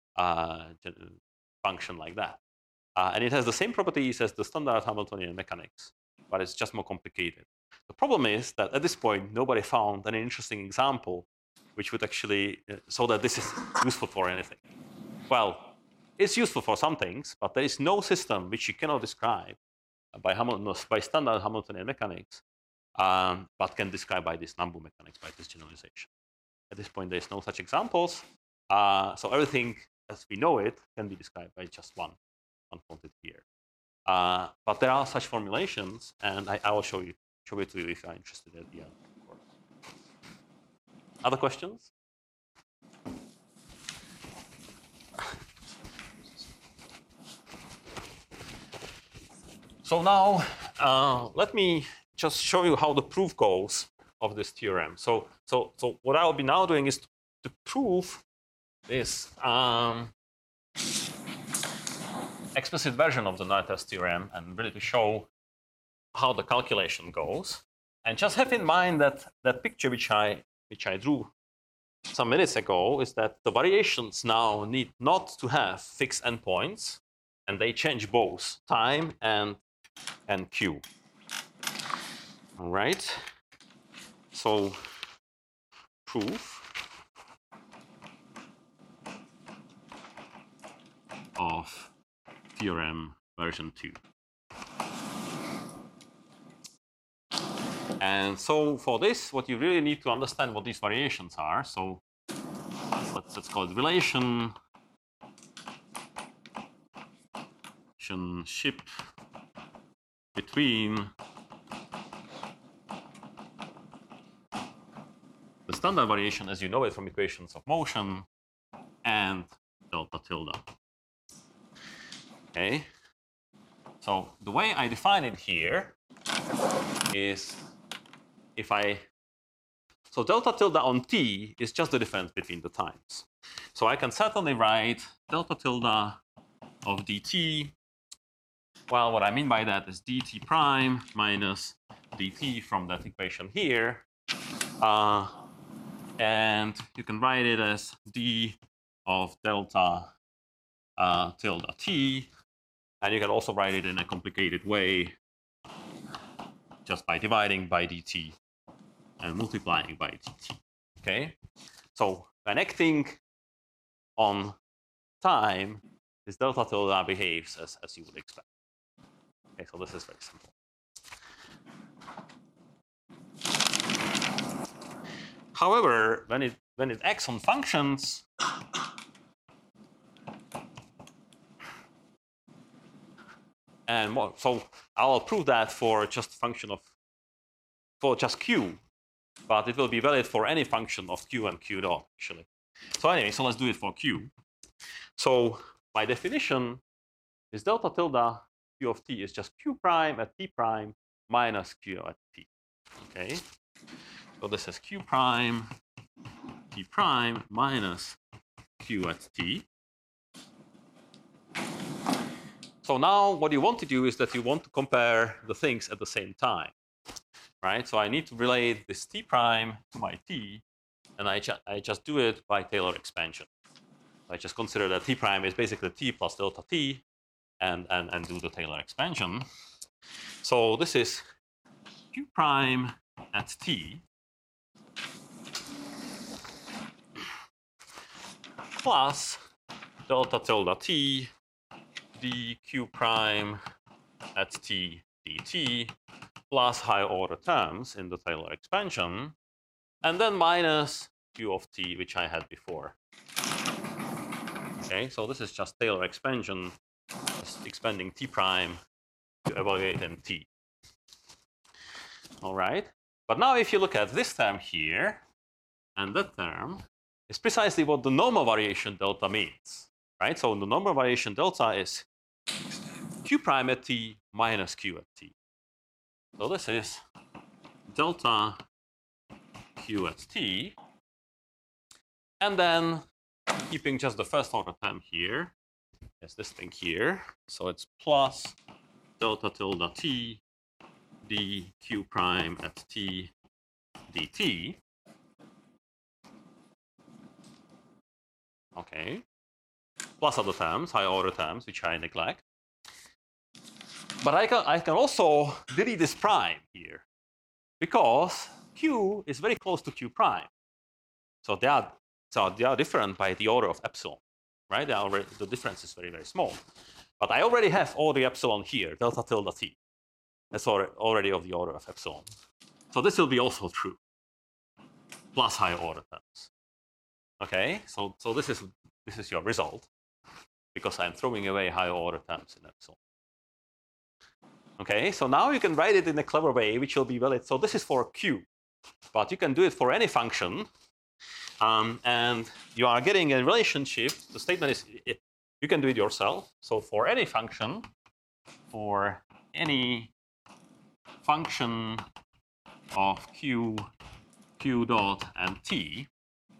Speaker 1: function like that. And it has the same properties as the standard Hamiltonian mechanics, but it's just more complicated. The problem is that at this point, nobody found an interesting example which would actually, so that this is useful for anything. Well, it's useful for some things, but there is no system which you cannot describe by standard Hamiltonian mechanics, but can describe by this Nambu mechanics, by this generalization. At this point, there is no such examples. So everything as we know it can be described by just one quantity here. But there are such formulations, and I will show it to you if you are interested at the end. Other questions? So now, let me just show you how the proof goes of this theorem. So what I will be now doing is to prove this explicit version of the Null-Test theorem, and really to show how the calculation goes. And just have in mind that that picture which I drew some minutes ago is that the variations now need not to have fixed endpoints, and they change both time and q. All right. So proof of theorem version 2. And so for this, what you really need to understand what these variations are. So let's call it relation relationship between the standard variation as you know it from equations of motion and delta tilde. Okay, so the way I define it here is so delta tilde on t is just the difference between the times. So I can certainly write delta tilde of dt. Well, what I mean by that is dt prime minus dt from that equation here. And you can write it as d of delta tilde t. And you can also write it in a complicated way just by dividing by dt and multiplying by dt. Okay? So when acting on time, this delta tilde behaves as you would expect. Okay, so this is very simple. However, when it acts on functions, and more, so I'll prove that for just q, but it will be valid for any function of q and q dot actually. So anyway, so let's do it for q. So by definition, this delta tilde q of t is just q prime at t prime minus q at t. Okay, so this is q prime t prime minus q at t. So now what you want to do is that you want to compare the things at the same time, right? So I need to relate this t prime to my t, and I just do it by Taylor expansion. I just consider that t prime is basically t plus delta t, and do the Taylor expansion. So this is q prime at t plus delta tilde t dq prime at t dt plus higher order terms in the Taylor expansion, and then minus q of t, which I had before. Okay, so this is just Taylor expansion, just expanding t prime to evaluate in t. All right, but now if you look at this term here and that term, it's precisely what the normal variation delta means, right? So the normal variation delta is q prime at t minus q at t. So this is delta q at t, and then keeping just the first order term here, is this thing here. So it's plus delta tilde t dq prime at t dt. Okay, plus other terms, higher order terms, which I neglect. But I can also delete this prime here, because q is very close to q prime. So they are different by the order of epsilon, right? The difference is very, very small. But I already have all the epsilon here, delta tilde t. That's already of the order of epsilon. So this will be also true, plus higher order terms. Okay, so this is your result, because I'm throwing away higher order terms in epsilon. Okay, so now you can write it in a clever way, which will be valid. So this is for q, but you can do it for any function, and you are getting a relationship. The statement is you can do it yourself. So for any function, of q dot and t,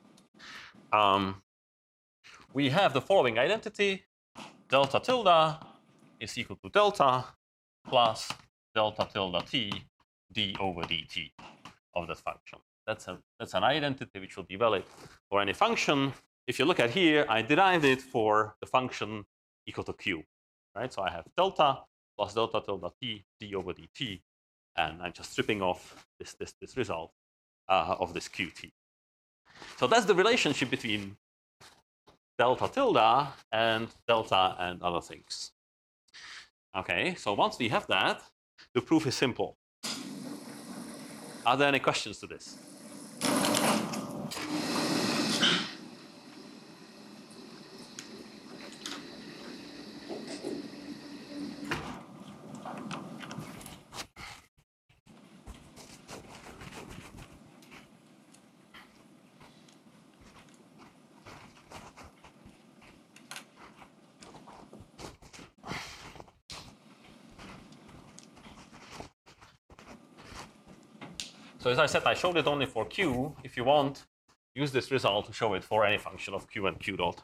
Speaker 1: we have the following identity: delta tilde is equal to delta plus delta tilde t d over dt of that function. That's an identity which will be valid for any function. If you look at here, I derived it for the function equal to q, right? So I have delta plus delta tilde t d over dt, and I'm just stripping off this result of this qt. So that's the relationship between delta tilde and delta and other things. Okay, so once we have that, the proof is simple. Are there any questions to this? So as I said, I showed it only for q. If you want, use this result to show it for any function of q and q dot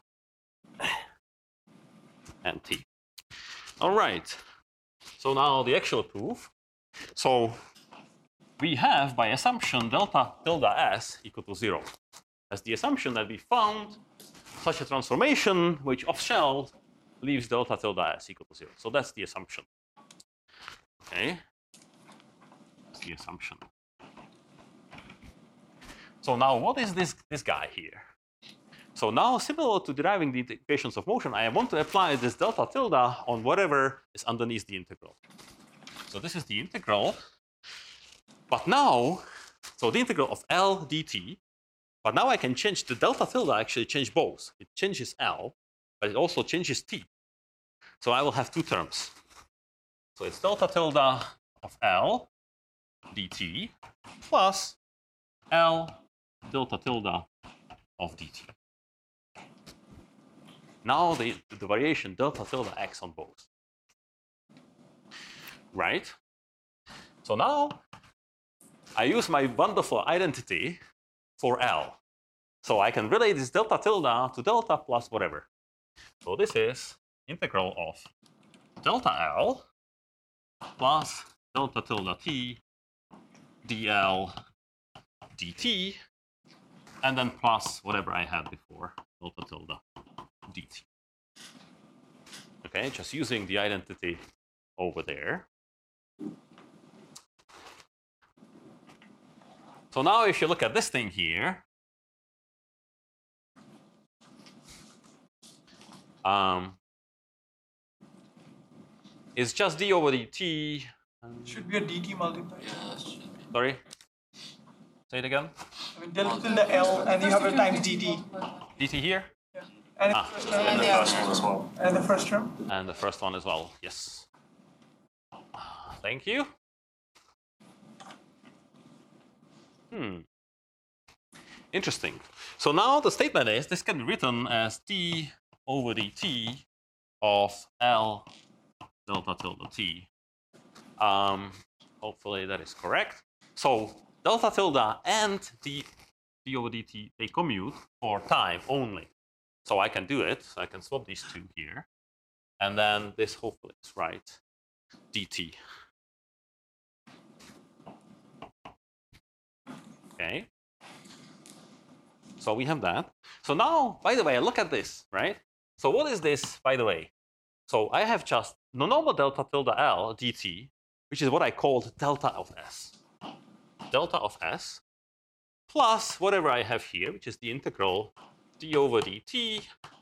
Speaker 1: and t. All right. So now the actual proof. So we have, by assumption, delta tilde s equal to 0. As the assumption that we found such a transformation which off-shell leaves delta tilde s equal to 0. So that's the assumption. Okay. That's the assumption. So now what is this guy here? So now, similar to deriving the equations of motion, I want to apply this delta tilde on whatever is underneath the integral. So this is the integral. But now, so the integral of L dt, but now I can change the delta tilde, actually change both. It changes L, but it also changes t. So I will have two terms. So it's delta tilde of L dt plus L delta tilde of dt. Now the variation delta tilde acts on both. Right? So now I use my wonderful identity for L. So I can relate this delta tilde to delta plus whatever. So this is integral of delta L plus delta tilde t dl dt, and then plus whatever I had before, delta tilde dt. Okay, just using the identity over there. So now if you look at this thing here, it's just d over dt.
Speaker 6: Should be a dt multiplier.
Speaker 7: Yeah, should be.
Speaker 1: Sorry? Say it again?
Speaker 6: I mean, delta tilde L and you have a times dt.
Speaker 1: dt here?
Speaker 6: Yeah. And,
Speaker 3: And the
Speaker 7: First
Speaker 3: other.
Speaker 7: one as well.
Speaker 6: and the first term.
Speaker 1: And the first one as well, yes. Thank you. Interesting. So now the statement is, this can be written as d over dt of L delta tilde t. Hopefully that is correct. So delta tilde and d over dt, they commute for time only. So I can do it. I can swap these two here. And then this hopefully is right, dt. Okay. So we have that. So now, by the way, look at this, right? So what is this, by the way? So I have just the normal delta tilde L dt, which is what I called delta of s. Delta of s plus whatever I have here, which is the integral d over dt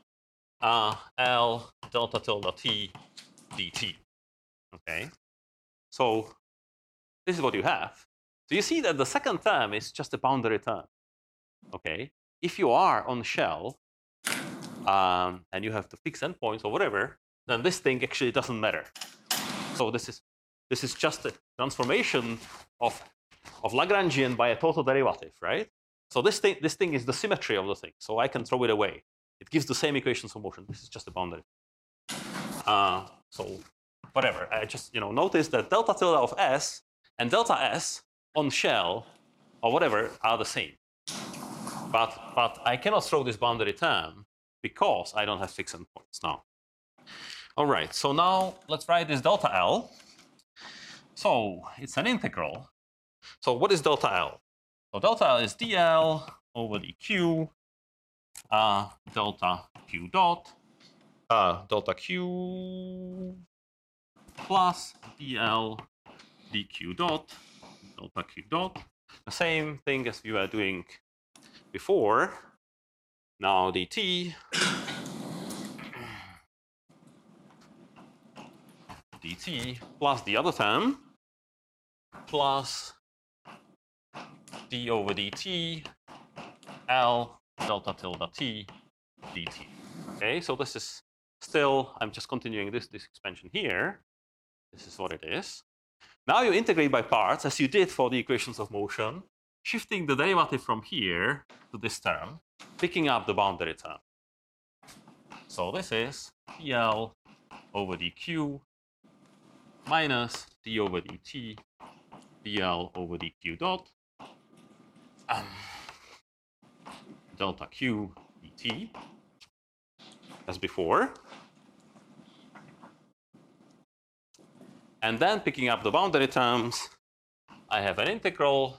Speaker 1: L delta tilde t dt. Okay. So this is what you have. So you see that the second term is just a boundary term. Okay. If you are on shell and you have to fix endpoints or whatever, then this thing actually doesn't matter. So this is just a transformation of Lagrangian by a total derivative, right? So this thing is the symmetry of the thing. So I can throw it away. It gives the same equations of motion. This is just a boundary. So whatever. I just notice that delta tilde of s and delta s on shell or whatever are the same. But I cannot throw this boundary term because I don't have fixed endpoints now. All right, so now let's write this delta L. So it's an integral. So what is delta L? So delta L is dl over dq delta q dot delta q plus dl dq dot delta q dot. The same thing as we were doing before. Now dt dt plus the other term plus d over dt L delta tilde t dt. Okay, so this is still, I'm just continuing this expansion here. This is what it is. Now you integrate by parts as you did for the equations of motion, shifting the derivative from here to this term, picking up the boundary term. So this is dl over dq minus d over dt dl over dq dot delta q dt as before. And then picking up the boundary terms, I have an integral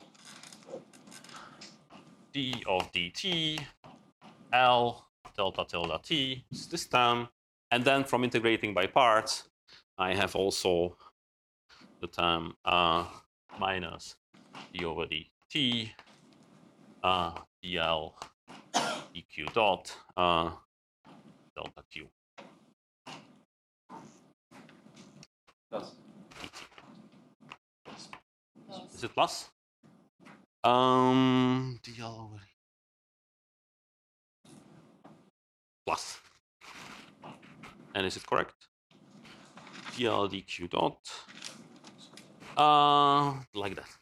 Speaker 1: d of dt L delta tilde t is this term. And then from integrating by parts, I have also the term minus d over dt dl dq dot delta q.
Speaker 2: Plus.
Speaker 1: Is it plus? dl over plus. And is it correct? dl dq dot like that.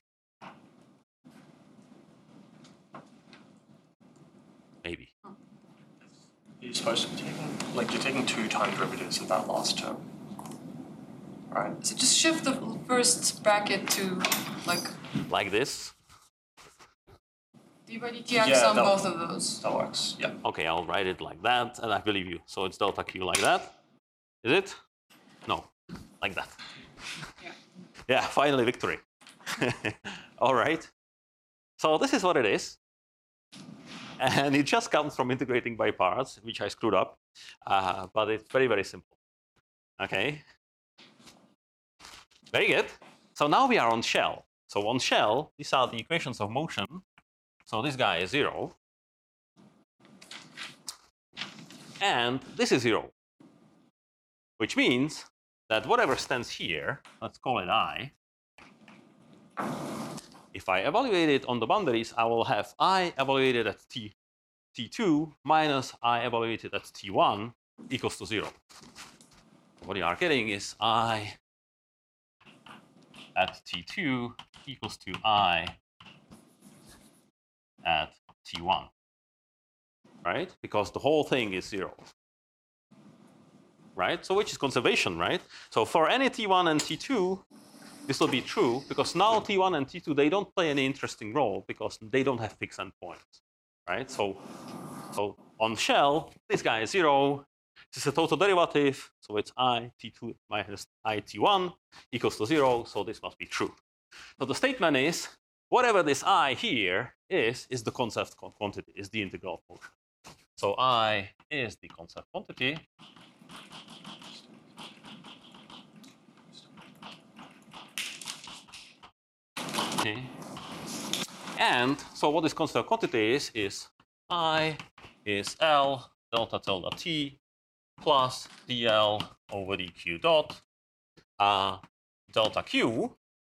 Speaker 1: Maybe.
Speaker 7: You're supposed to be taking, like, you're taking 2 time derivatives of that last term, right?
Speaker 3: So just shift the first bracket to
Speaker 1: Like this.
Speaker 3: d by dt acts on both of those.
Speaker 7: That works, yeah.
Speaker 1: Okay, I'll write it like that, and I believe you. So it's delta q like that. Is it? No, like that.
Speaker 3: Yeah.
Speaker 1: Yeah, finally victory. All right. So this is what it is. And it just comes from integrating by parts, which I screwed up. But it's very, very simple. Okay. Very good. So now we are on shell. So on shell, these are the equations of motion. So this guy is 0. And this is 0. Which means that whatever stands here, let's call it I. If I evaluate it on the boundaries, I will have I evaluated at t2 minus I evaluated at t1 equals to 0. What you are getting is I at t2 equals to I at t1, right? Because the whole thing is 0, right? So which is conservation, right? So for any t1 and t2, this will be true because now t1 and t2, they don't play any interesting role because they don't have fixed endpoints, right? So on shell, this guy is 0. This is a total derivative, so it's I t2 minus I t1 equals to 0, so this must be true. So the statement is, whatever this I here is the conserved quantity, is the integral of motion. So I is the conserved quantity. Okay. And so what this conserved quantity is I is L delta tilde t plus dl over dq dot delta q.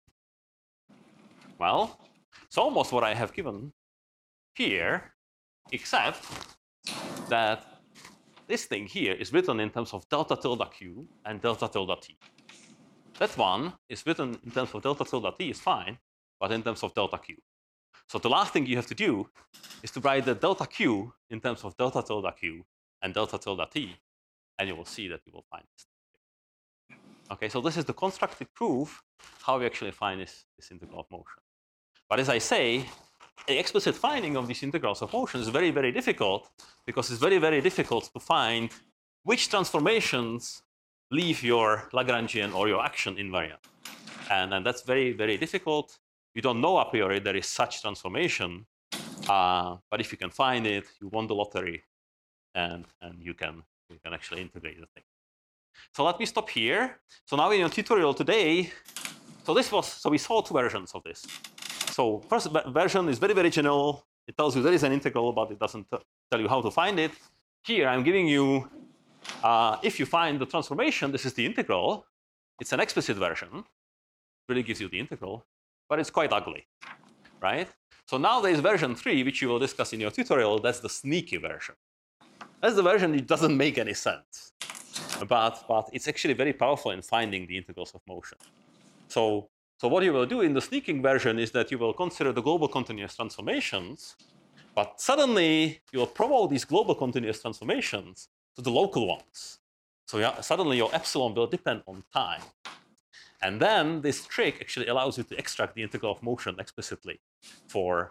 Speaker 1: Well, it's almost what I have given here, except that this thing here is written in terms of delta tilde q and delta tilde t. That one is written in terms of delta tilde t is fine, but in terms of delta q. So the last thing you have to do is to write the delta q in terms of delta tilde q and delta tilde t, and you will see that you will find this. Okay, so this is the constructed proof how we actually find this integral of motion. But as I say, the explicit finding of these integrals of motion is very, very difficult because it's very, very difficult to find which transformations leave your Lagrangian or your action invariant. And that's very, very difficult. You don't know a priori there is such transformation, but if you can find it, you won the lottery, and you can actually integrate the thing. So let me stop here. So now in your tutorial today, so we saw 2 versions of this. So first version is very, very general. It tells you there is an integral, but it doesn't tell you how to find it. Here I'm giving you, if you find the transformation, this is the integral. It's an explicit version. It really gives you the integral, but it's quite ugly, right? So now there is version 3, which you will discuss in your tutorial. That's the sneaky version. That's the version that doesn't make any sense, but it's actually very powerful in finding the integrals of motion. So what you will do in the sneaking version is that you will consider the global continuous transformations, but suddenly you will promote these global continuous transformations to the local ones. So suddenly your epsilon will depend on time. And then this trick actually allows you to extract the integral of motion explicitly for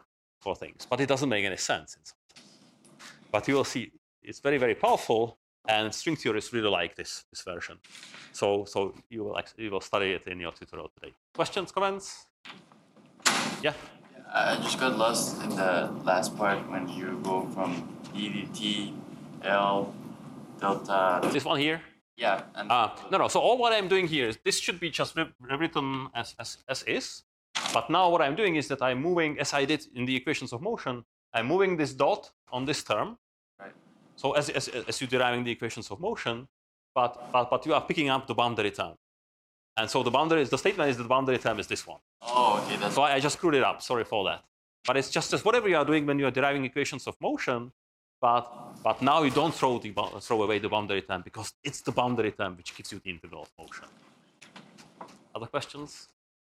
Speaker 1: for things, but it doesn't make any sense. But you will see it's very, very powerful, and string theorists really like this version. So you will study it in your tutorial today. Questions, comments? Yeah.
Speaker 8: I just got lost in the last part when you go from EDT, L, delta.
Speaker 1: This one here.
Speaker 8: Yeah. And
Speaker 1: no. So all what I'm doing here is this should be just rewritten as is. But now what I'm doing is that I'm moving, as I did in the equations of motion, I'm moving this dot on this term.
Speaker 8: Right.
Speaker 1: So as you're deriving the equations of motion, but you are picking up the boundary term. And so the statement is that the boundary term is this one.
Speaker 8: Oh, okay. That's
Speaker 1: So I just screwed it up. Sorry for that. But it's just as whatever you are doing when you are deriving equations of motion, but now you don't throw away the boundary term because it's the boundary term which gives you the integral of motion. Other questions?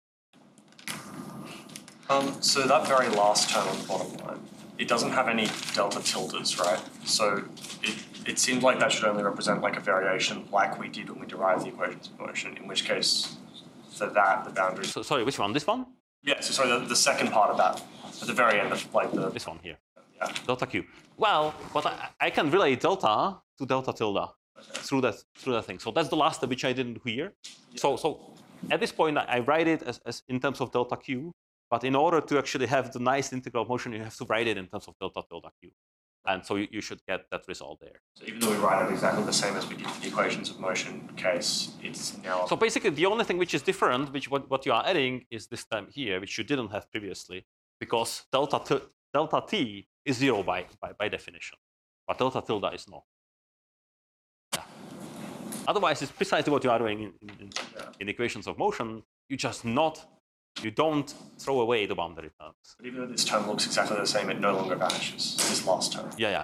Speaker 7: So that very last term on the bottom line, it doesn't have any delta tildes, right? So it seems like that should only represent like a variation like we did when we derived the equations of motion, in which case, for that, the boundary...
Speaker 1: So, sorry, which one? This one?
Speaker 7: Yeah, so sorry, the second part of that, at the very end of like the...
Speaker 1: This one here.
Speaker 7: Yeah.
Speaker 1: Delta Q. Well, but I can relate delta to delta tilde through that thing. So that's the last step which I didn't do here. Yeah. So at this point, I write it as in terms of delta Q. But in order to actually have the nice integral of motion, you have to write it in terms of delta tilde Q. And so you should get that result there.
Speaker 7: So even though we write it exactly the same as we did in the equations of motion case, it's now...
Speaker 1: So basically, the only thing which is different, what you are adding, is this term here, which you didn't have previously, because delta t is 0 by definition, but delta tilde is not. Yeah. Otherwise, it's precisely what you are doing in equations of motion. You don't throw away the boundary terms.
Speaker 7: But even though this term looks exactly the same, it no longer vanishes, this last term.
Speaker 1: Yeah.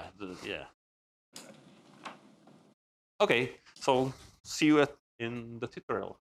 Speaker 1: Okay, so see you in the tutorial.